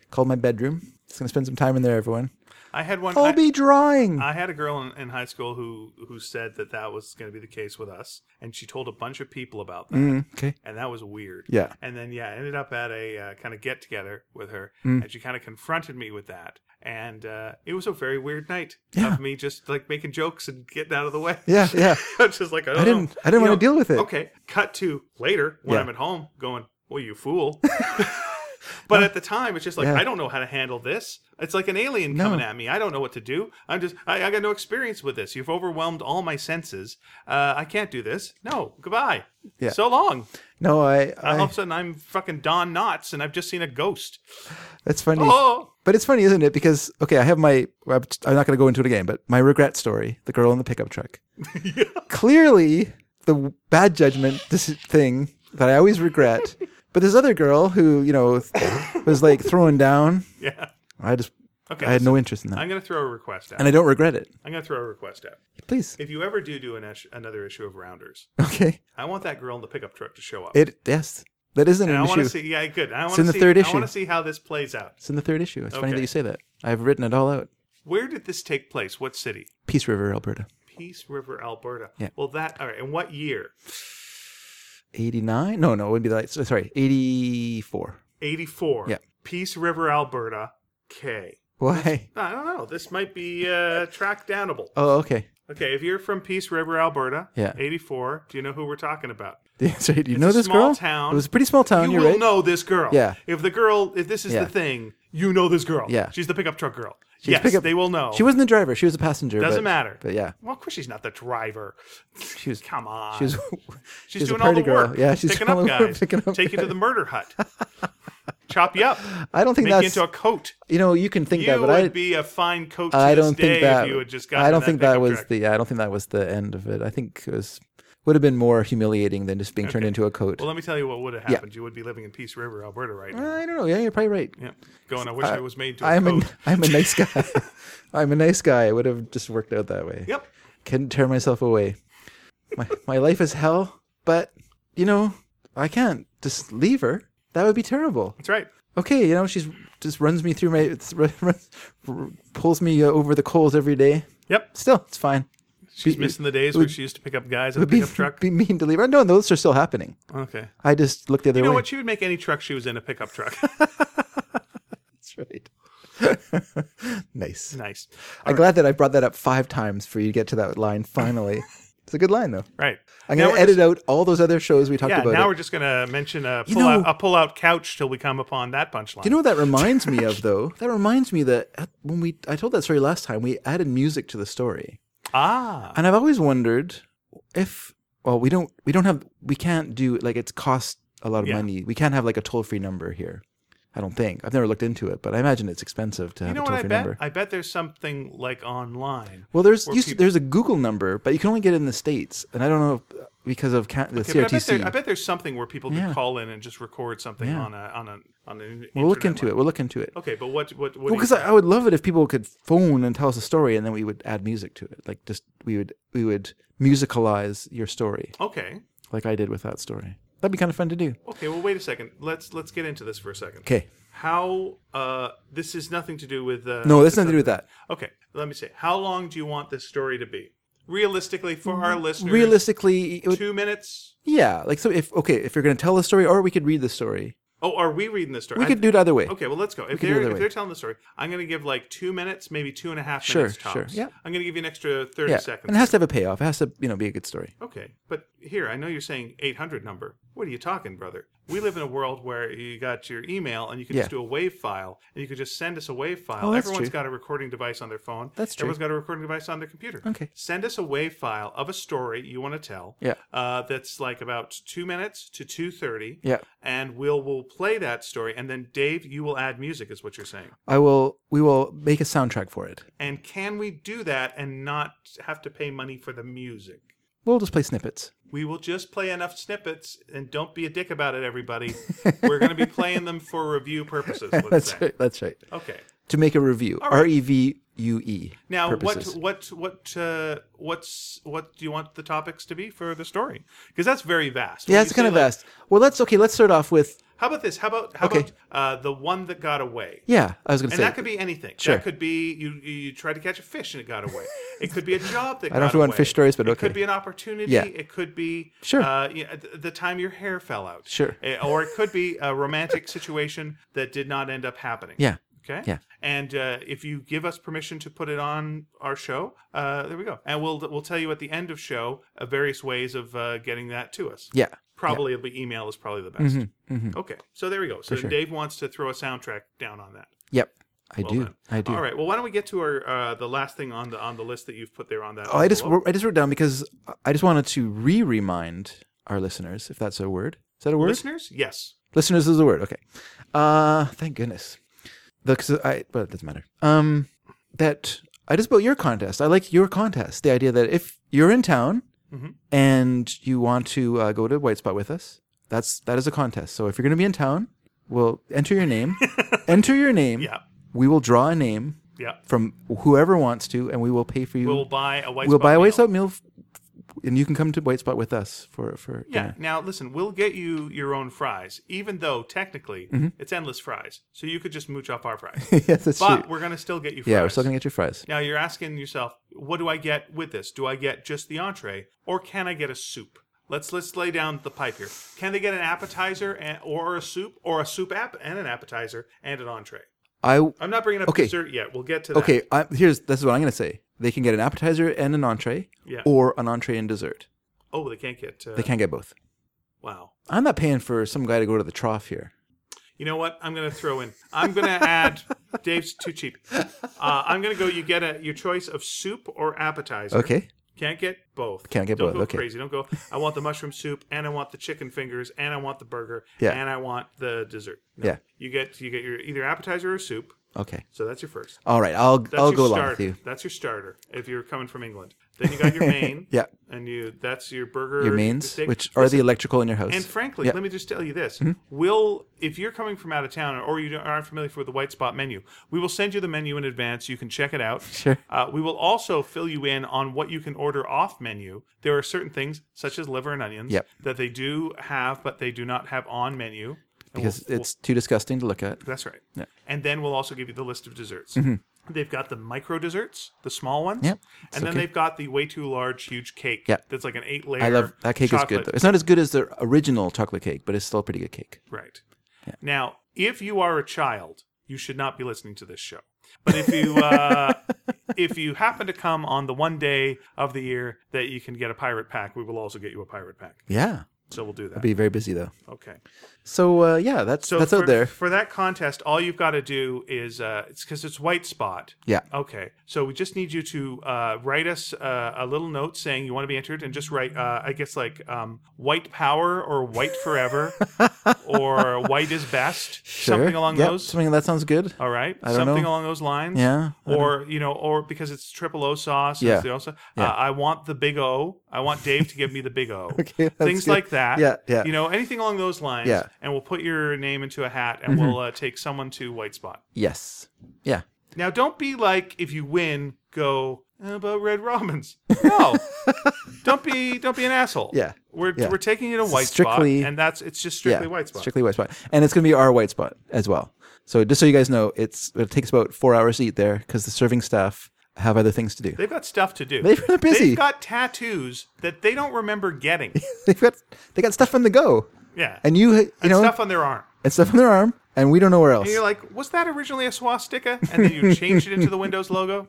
called my bedroom. Just going to spend some time in there, everyone. I had one. I'll be drawing. I had a girl in high school who said that was going to be the case with us, and she told a bunch of people about that. Okay. And that was weird. Yeah. And then I ended up at a kind of get together with her, and she kind of confronted me with that. And it was a very weird night of me just like making jokes and getting out of the way. Yeah. Just like I didn't want to deal with it. Okay. Cut to later when I'm at home, going, "Well, you fool." But at the time, it's just like, I don't know how to handle this. It's like an alien coming at me. I don't know what to do. I got no experience with this. You've overwhelmed all my senses. I can't do this. No, goodbye. Yeah. So long. No, all of a sudden, I'm fucking Don Knotts, and I've just seen a ghost. That's funny. Oh! But it's funny, isn't it? Because, okay, I have I'm not going to go into it again, but my regret story, the girl in the pickup truck. Yeah. Clearly, the bad judgment, this thing that I always regret. But this other girl who, was like throwing down. Yeah. I had no interest in that. I'm going to throw a request out. And I don't regret it. I'm going to throw a request out. Please. If you ever do another issue of Rounders. Okay. I want that girl in the pickup truck to show up. Yes. That isn't an issue. I want to see, yeah, good. It's in the third issue. I want to see how this plays out. It's in the third issue. It's funny that you say that. I've written it all out. Where did this take place? What city? Peace River, Alberta. Peace River, Alberta. Yeah. Well, all right. And what year? 89? No, it wouldn't be that. Sorry, 84. 84. Yeah. Peace River, Alberta. K. Why? I don't know. This might be track downable. Oh, okay. Okay, if you're from Peace River, Alberta, yeah. 84, do you know who we're talking about? So do you know this girl? Town. It was a pretty small town. You will know this girl. Yeah. If this is the thing, you know this girl. Yeah. She's the pickup truck girl. They will know. She wasn't the driver. She was a passenger. Doesn't matter. But yeah. Well, of course she's not the driver. She was. Come on. She's doing a party all the work. girl. Yeah, she's picking up guys. Take you to the murder hut. Chop you up. I don't think Make that's you into a coat. You can think that, but you would be a fine coat. I don't think that. If you had just gotten I don't think that was truck. I don't think that was the end of it. I think it would have been more humiliating than just being turned into a coat. Well, let me tell you what would have happened. You would be living in Peace River, Alberta, right now. I don't know. Yeah, you're probably right. Yeah. Going. I wish I was made to a coat. I'm a nice guy. I'm a nice guy. It would have just worked out that way. Yep. Couldn't tear myself away. My life is hell, but I can't just leave her. That would be terrible. That's right. Okay, she's just runs me through pulls me over the coals every day. Yep. Still, it's fine. She's missing the days where she used to pick up guys in the pickup truck. Be mean to leave her. No, those are still happening. Okay. I just looked the other way. You know what? She would make any truck she was in a pickup truck. That's right. Nice. I'm All glad that I brought that up 5 times for you to get to that line finally. It's a good line, though. Right. I'm going to edit out all those other shows we talked about. Now we're just going to mention a pull-out couch till we come upon that punchline. Do you know what that reminds me of, though? That reminds me that when I told that story last time, we added music to the story. Ah. And I've always wondered if, we can't do, it costs a lot of money. We can't have a toll-free number here. I don't think. I've never looked into it, but I imagine it's expensive to have a toll-free number. I bet there's something online. Well, there's a Google number, but you can only get it in the States, and I don't know because of the CRTC. I bet there's something where people can call in and just record something on an We'll look into it. We'll look into it. Okay, but what? Well, because I would love it if people could phone and tell us a story, and then we would add music to it. We would musicalize your story. Okay. Like I did with that story. That'd be kind of fun to do. Okay, well, wait a second. Let's get into this for a second. Okay. How this is nothing to do with no, that's nothing to do with that. Okay, let me say. How long do you want this story to be? Realistically, for our listeners. Realistically, 2 minutes. Yeah, if you're going to tell the story, or we could read the story. Oh, are we reading this story? We could do it either way. Okay, well, let's go. If they're telling the story, I'm going to give 2 minutes, maybe 2.5 minutes tops. Sure, yeah. I'm going to give you an extra 30 seconds. And it has to have a payoff. It has to, be a good story. Okay, but here, I know you're saying 800 number. What are you talking, brother? We live in a world where you got your email and you can just do a WAV file and you can just send us a WAV file. Oh, that's Everyone's true. got a recording device on their phone. That's true. Everyone's got a recording device on their computer. Okay. Send us a WAV file of a story you want to tell. Yeah. That's about 2 minutes to 2:30. Yeah. And we'll play that story, and then Dave, you will add music, is what you're saying. We will make a soundtrack for it. And can we do that and not have to pay money for the music? We'll just play snippets. We will just play enough snippets, and don't be a dick about it, everybody. We're going to be playing them for review purposes. That's right. Okay. To make a review. Right. REVUE. Now, purposes. what do you want the topics to be for the story? Because that's very vast. Yeah, it's kind of vast. Well, let's start off with How about this? How about the one that got away? Yeah, I was going to And say. that could be anything. Sure. That could be you tried to catch a fish and it got away. It could be a job that got away. I don't know if you want fish stories, but it okay. could be an opportunity. Yeah. It could be Sure. The time your hair fell out. Sure. Or it could be a romantic situation that did not end up happening. Yeah. Okay. Yeah. And if you give us permission to put it on our show, there we go. And we'll tell you at the end of show various ways of getting that to us. Yeah. Probably it'll be email is probably the best. Mm-hmm. Okay. So there we go. So sure. Dave wants to throw a soundtrack down on that. Yep. I Well do. done. I do. All right. Well, why don't we get to our the last thing on the list that you've put there on that? Oh, I just envelope? wrote down because I just wanted to remind our listeners, if that's a word. Is that a word? Listeners, yes. Listeners is a word. Okay. Thank goodness. But it doesn't matter. That I just built your contest. I like your contest. The idea that if you're in town and you want to go to White Spot with us, that is a contest. So if you're going to be in town, we'll enter your name. Enter your name. Yeah. We will draw a name Yeah. from whoever wants to, and we will pay for you. We'll buy a White We'll Spot buy a meal. White Spot meal, and you can come to White Spot with us for Yeah. dinner. Now, listen, we'll get you your own fries, even though technically Mm-hmm. it's endless fries. So you could just mooch off our fries. Yes, that's But true. we're going to still get you fries. Yeah, we're still gonna get your fries. Now, you're asking yourself, what do I get with this? Do I get just the entree, or can I get a soup? Let's lay down the pipe here. Can they get an appetizer or a soup, or a soup and an appetizer and an entree? I'm not bringing up Okay. dessert yet. We'll get to that. Okay, this is what I'm going to say. They can get an appetizer and an entree, Yeah. or an entree and dessert. Oh, they can't get... They can't get both. Wow. I'm not paying for some guy to go to the trough here. You know what? I'm going to throw in. I'm going to add... Dave's too cheap. I'm going to go... You get your choice of soup or appetizer. Okay. Can't get both. Can't get Don't both, go okay. crazy. Don't go, I want the mushroom soup, and I want the chicken fingers, and I want the burger, Yeah. and I want the dessert. No. Yeah. You get your either appetizer or soup. Okay. So that's your first. All right. I'll That's go your along starter. with you. That's your starter if you're coming from England. Then you got your main. Yeah. And that's your burger. Your mains, steak. which are the Listen, electrical in your house. And frankly, Yeah. Mm-hmm. let me just tell you this: if you're coming from out of town or you aren't familiar with the White Spot menu, we will send you the menu in advance. You can check it out. Sure. We will also fill you in on what you can order off menu. There are certain things such as liver and onions Yep. that they do have, but they do not have on menu. And because we'll- it's too disgusting to look at. that's right. Yeah. And then we'll also give you the list of desserts. They've got the micro desserts, the small ones. Yep. And then okay. they've got the way too large, huge cake. Yeah. That's like an 8-layer. I love that cake. chocolate. Is good though. It's not as good as the original chocolate cake, but it's still a pretty good cake. Right. Now, if you are a child, you should not be listening to this show. But if you happen to come on the one day of the year that you can get a pirate pack, we will also get you a pirate pack. Yeah. So we'll do that. I'll be very busy though. Okay. So yeah, that's out there. For that contest, all you've got to do is it's because it's White Spot. Yeah. Okay. So we just need you to write us a little note saying you want to be entered, and just write I guess like White Power or White Forever or White is Best, Sure. something along Yep, those. Something that sounds good. All right. I don't Something know. along those lines. Yeah. Or because it's triple O sauce. Yeah. It's the O sauce, Yeah. I want the big O. I want Dave to give me the big O. Okay, that's Things good. like that. Yeah, yeah. You know, anything along those lines. Yeah. Mm-hmm. And we'll put your name into a hat, and we'll take someone to White Spot. Yes. Yeah. Now, don't be like, if you win, go, "How about Red Robins?" No. Don't be an asshole. Yeah. We're Yeah. taking you to White strictly- Spot, and it's just strictly Yeah. White Spot. Strictly White Spot, and it's gonna be our White Spot as well. So just so you guys know, it takes about 4 hours to eat there because the serving staff have other things to do. They've got stuff to do. They're busy. They've got tattoos that they don't remember getting. they got stuff on the go, Yeah. and you know stuff on their arm. and stuff on their arm, and we don't know where else. And you're like, was that originally a swastika? And then you changed it into the Windows logo?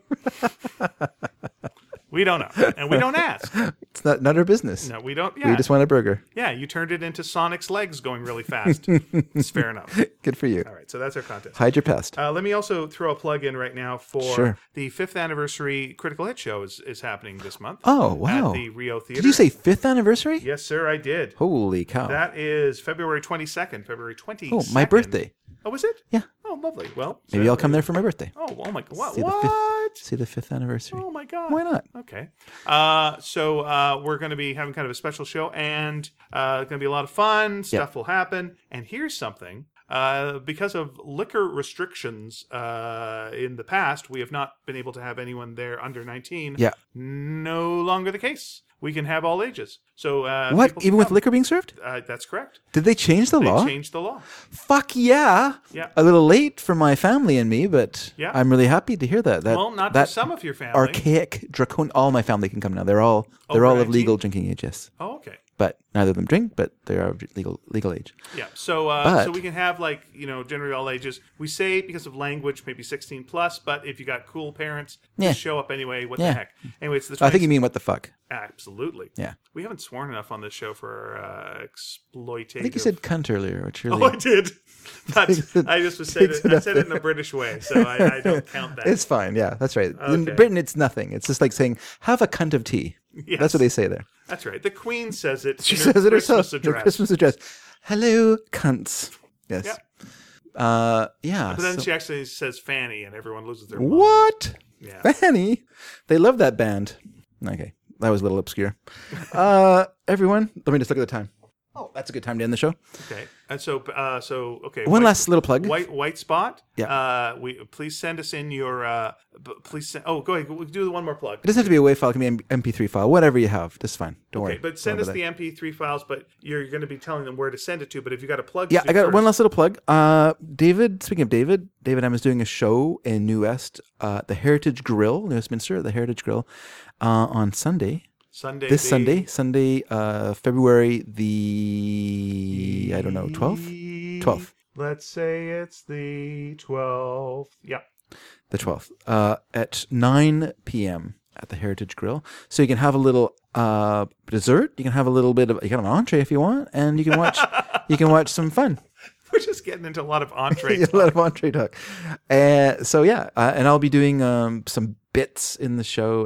We don't know. And we don't ask. It's not our business. No, we don't. Yeah. We just want a burger. Yeah, you turned it into Sonic's legs going really fast. It's fair enough. Good for you. All right, so that's our contest. Hide your past. Let me also throw a plug in right now for Sure. the 5th anniversary Critical Hit show is happening this month. Oh, wow. At the Rio Theater. Did you say 5th anniversary? Yes, sir, I did. Holy cow. That is February 22nd. February 22nd. Oh, my birthday. Oh, is it? Yeah. Oh, lovely. Well, Maybe I'll come there for my birthday. Oh my God. What? See the What? See the 5th anniversary. Oh my God. Why not? Okay. So we're going to be having kind of a special show, and it's going to be a lot of fun. Stuff will happen. And here's something. Because of liquor restrictions in the past, we have not been able to have anyone there under 19. Yeah. No longer the case. we can have all ages. So What? people can Even with come. liquor being served? That's correct. Did they change the They law? changed the law. Fuck yeah. Yeah. A little late for my family and me, but Yeah. I'm really happy to hear that. Well, not that for some of your family. archaic, draconian. All my family can come now. They're all Over of 19? legal drinking age. Yes, Oh, okay. but neither of them drink, but they are of legal age. Yeah. So But- so we can have like, generally all ages. We say because of language, maybe 16 plus. But if you got cool parents, Yeah. just show up anyway. What Yeah. the heck? Anyway, it's the. I think you mean what the fuck? Absolutely. Yeah. We haven't sworn enough on this show for exploitative. I think you said cunt earlier, which really Oh, I did. But I just said takes it. it I up said it in a British way, so I don't count that. it's fine. Yeah, that's right. In Okay. Britain, it's nothing. It's just like saying have a cunt of tea. Yes. That's what they say there. That's right. The Queen says it. She in her says it Christmas herself. Address. The Christmas address. Hello, cunts. Yes. Yep. Yeah. But then so- she actually says Fanny, and everyone loses their mind. What? Yeah. Fanny? They love that band. Okay, that was a little obscure. Everyone, let me just look at the time. Oh, that's a good time to end the show. Okay. And so okay. One last little plug. White spot. Yeah. We please send us in your. Please send. Oh, go ahead. We'll do the one more plug. It doesn't have to be a WAV file. It can be an MP3 file. Whatever you have. That's fine. Don't worry. Okay, but send Don't us worry about the MP3 files. But you're going to be telling them where to send it to. But if you got a plug, that. Yeah, to do I got first. one last little plug. David, speaking of David M is doing a show in New West, the Heritage Grill, New Westminster, the Heritage Grill, on Sunday. Sunday. Sunday, February the 12th. Let's say it's the 12th. Yeah. The 12th, at 9 p.m. at the Heritage Grill. So you can have a little dessert. You can have a little bit of, you can have an entree if you want, and you can watch some fun. We're just getting into a lot of entree. A lot of entree talk. So yeah, and I'll be doing some bits in the show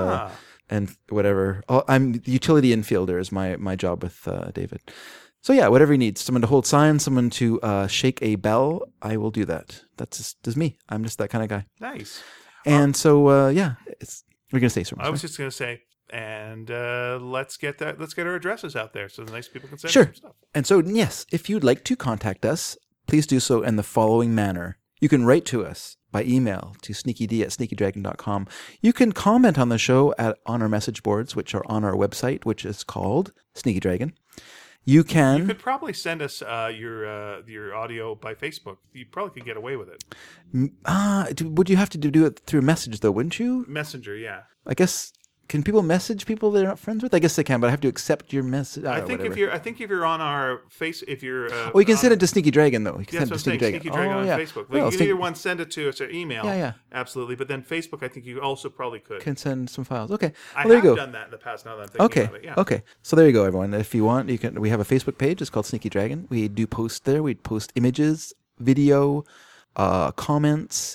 and whatever. I'm the utility infielder is my job with David. So yeah, whatever he needs. Someone to hold signs, someone to shake a bell, I will do that. That's me. I'm just that kind of guy. Nice. And so we're gonna say something. I was just going to say, and let's get our addresses out there so the nice people can send Sure. some stuff. And so, yes, if you'd like to contact us, please do so in the following manner. You can write to us by email to sneakyd@sneakydragon.com. You can comment on the show on our message boards, which are on our website, which is called Sneaky Dragon. You You can... could probably send us your audio by Facebook. You probably could get away with it. would you have to do it through message, though, wouldn't you? Messenger, yeah. I guess... Can people message people they're not friends with? I guess they can, but I have to accept your message. I think if you're on our face, if you're you can send it to Sneaky Dragon, though. You can Yes, send I'm it to saying Sneaky Sneaky Dragon on Facebook. Well, You can either one send it to us or email. Yeah. Absolutely. But then Facebook, I think you also probably could. can send some files. Okay. I Well, there you have go. done that in the past. Now that I'm thinking about it. Yeah. Okay. So there you go, everyone. If you want, you can. We have a Facebook page. It's called Sneaky Dragon. We do post there. We post images, video, comments,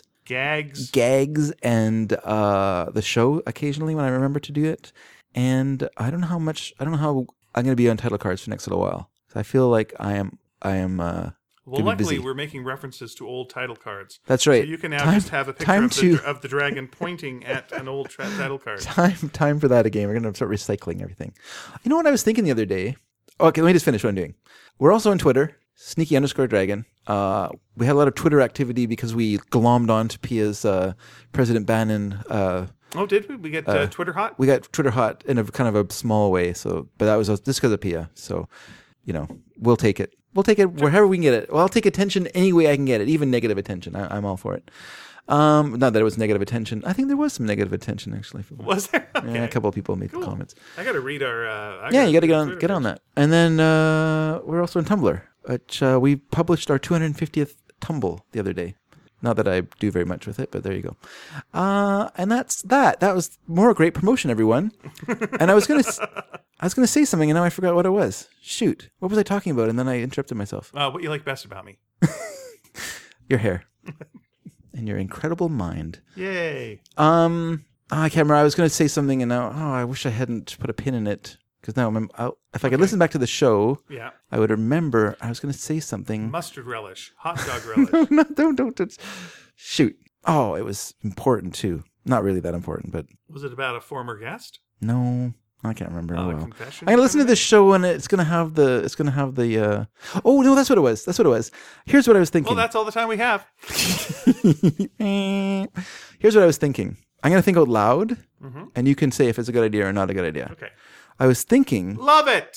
gags, and the show occasionally when I remember to do it. And I don't know how I'm going to be on title cards for the next little while. So I feel like I am. Well, gonna be luckily, busy. we're making references to old title cards. That's right. So you can now just have a picture of the dragon pointing at an old title card. Time for that again. We're going to start recycling everything. You know what I was thinking the other day? Okay, let me just finish what I'm doing. We're also on Twitter, Sneaky_Dragon. We had a lot of Twitter activity because we glommed on to Pia's President Bannon. Oh, did we? We get Twitter hot? We got Twitter hot in a kind of a small way. So, but that was just because of Pia. So, we'll take it. We'll take it wherever we can get it. Well, I'll take attention any way I can get it, even negative attention. I'm all for it. Not that it was negative attention. I think there was some negative attention actually. Was there? Okay. Yeah, a couple of people made comments. I got to read our. You got to get on that. And then we're also on Tumblr, which we published our 250th Tumble the other day. Not that I do very much with it, but there you go. And that's that. That was more great promotion, everyone. And I was gonna say something, and now I forgot what it was. Shoot, what was I talking about? And then I interrupted myself. What you like best about me? Your hair and your incredible mind. Yay! I can't remember. I was gonna say something, and now I wish I hadn't put a pin in it. Because now if I could listen back to the show, I would remember I was going to say something. Mustard relish, hot dog relish. No, don't. Shoot. Oh, it was important too. Not really that important, but. Was it about a former guest? No, I can't remember. A I'm confession? going to listen to this show and it's going to have the. Oh no, that's what it was. Here's what I was thinking. Well, that's all the time we have. Here's what I was thinking. I'm going to think out loud, and you can say if it's a good idea or not a good idea. Okay. I was thinking Love it.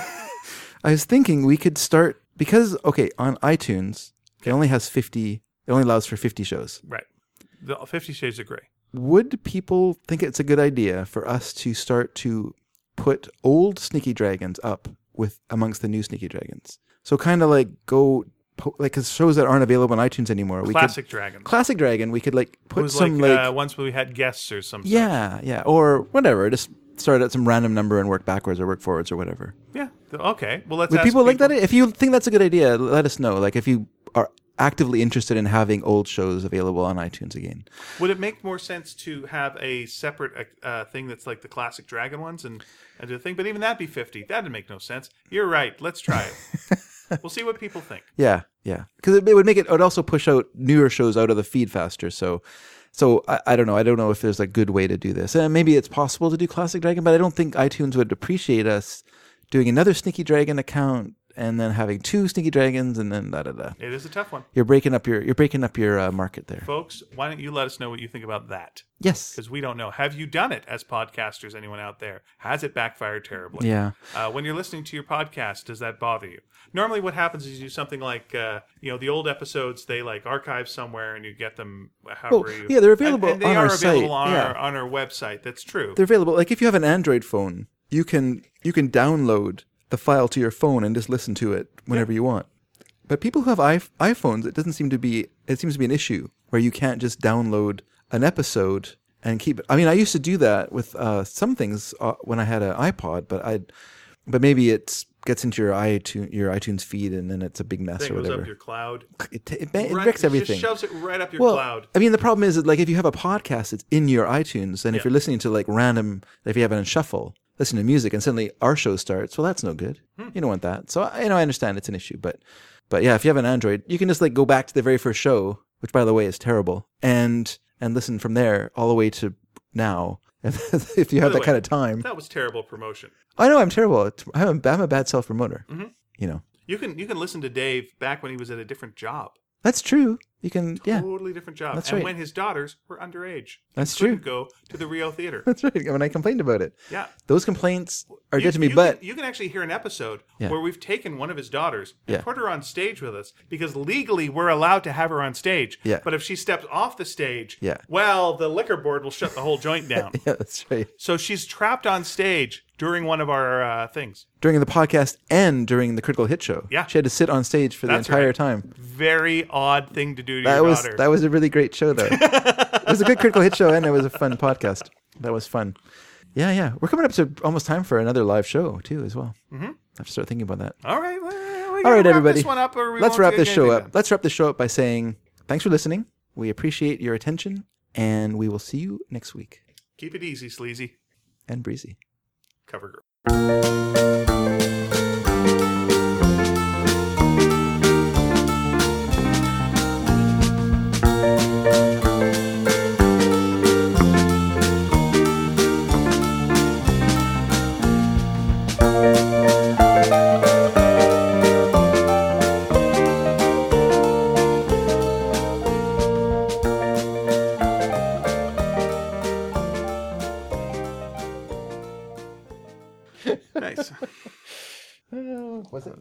we could start because on iTunes it only has 50. It only allows for 50 shows. Right. The 50 Shades of Grey. Would people think it's a good idea for us to start to put old Sneaky Dragons up with amongst the new Sneaky Dragons? So kind of like go because shows that aren't available on iTunes anymore. Classic Dragon. Classic Dragon. We could like put It was some once we had guests or something. yeah, or whatever. Just start at some random number and work backwards or work forwards or whatever. Yeah. Okay. Well, let's Would ask people like that? If you think that's a good idea, let us know. Like if you are actively interested in having old shows available on iTunes again. Would it make more sense to have a separate thing that's like the Classic Dragon ones and do the thing? But even that'd be 50. That'd make no sense. You're right. Let's try it. We'll see what people think. Yeah. Because it would make it would also push out newer shows out of the feed faster. So I don't know. I don't know if there's a good way to do this. And maybe it's possible to do Classic Dragon, but I don't think iTunes would appreciate us doing another Sneaky Dragon account and then having 2 Sneaky Dragons and then da-da-da. It is a tough one. You're breaking up your market there. Folks, why don't you let us know what you think about that? Yes. Because we don't know. Have you done it as podcasters, anyone out there? Has it backfired terribly? Yeah. When you're listening to your podcast, does that bother you? Normally what happens is you do something like, the old episodes, they like archive somewhere and you get them however you... Yeah, they're available and they on are our site. available on our website. That's true. They're available. Like if you have an Android phone, you can download the file to your phone and just listen to it whenever you want. But people who have iPhones, it seems to be an issue where you can't just download an episode and keep it. I mean, I used to do that with some things when I had an iPod, but maybe it gets into your iTunes feed and then it's a big mess or whatever. It goes up your cloud. It wrecks everything. It just shoves it right up your cloud. I mean, the problem is that like if you have a podcast, it's in your iTunes, and if you're listening to like random, if you have it on shuffle, listen to music, and suddenly our show starts. Well, that's no good. You don't want that. So I understand it's an issue, but yeah, if you have an Android, you can just like go back to the very first show, which by the way is terrible, and listen from there all the way to now. If you have that kind of time. That was terrible promotion. I know I'm terrible. I'm a bad self promoter. Mm-hmm. You know. You can listen to Dave back when he was at a different job. That's true. You can, Totally different job. That's and right. when his daughters were underage. That's true. true. Go to the Rio Theater. That's right. When I complained about it. Yeah. Those complaints are good to me, but... You can actually hear an episode where we've taken one of his daughters and put her on stage with us because legally we're allowed to have her on stage. Yeah. But if she steps off the stage, Yeah. well, the liquor board will shut the whole joint down. Yeah, that's right. So she's trapped on stage during one of our things. During the podcast and during the Critical Hit Show. Yeah. She had to sit on stage for the entire time. Very odd thing to do to your daughter. That was a really great show, though. It was a good Critical Hit Show, and it was a fun podcast. That was fun. Yeah. We're coming up to almost time for another live show, too, as well. Mm-hmm. I have to start thinking about that. All right. All right, everybody. This one up or Let's wrap this show up. Let's wrap this show up by saying thanks for listening. We appreciate your attention, and we will see you next week. Keep it easy, sleazy. And breezy. Cover girl.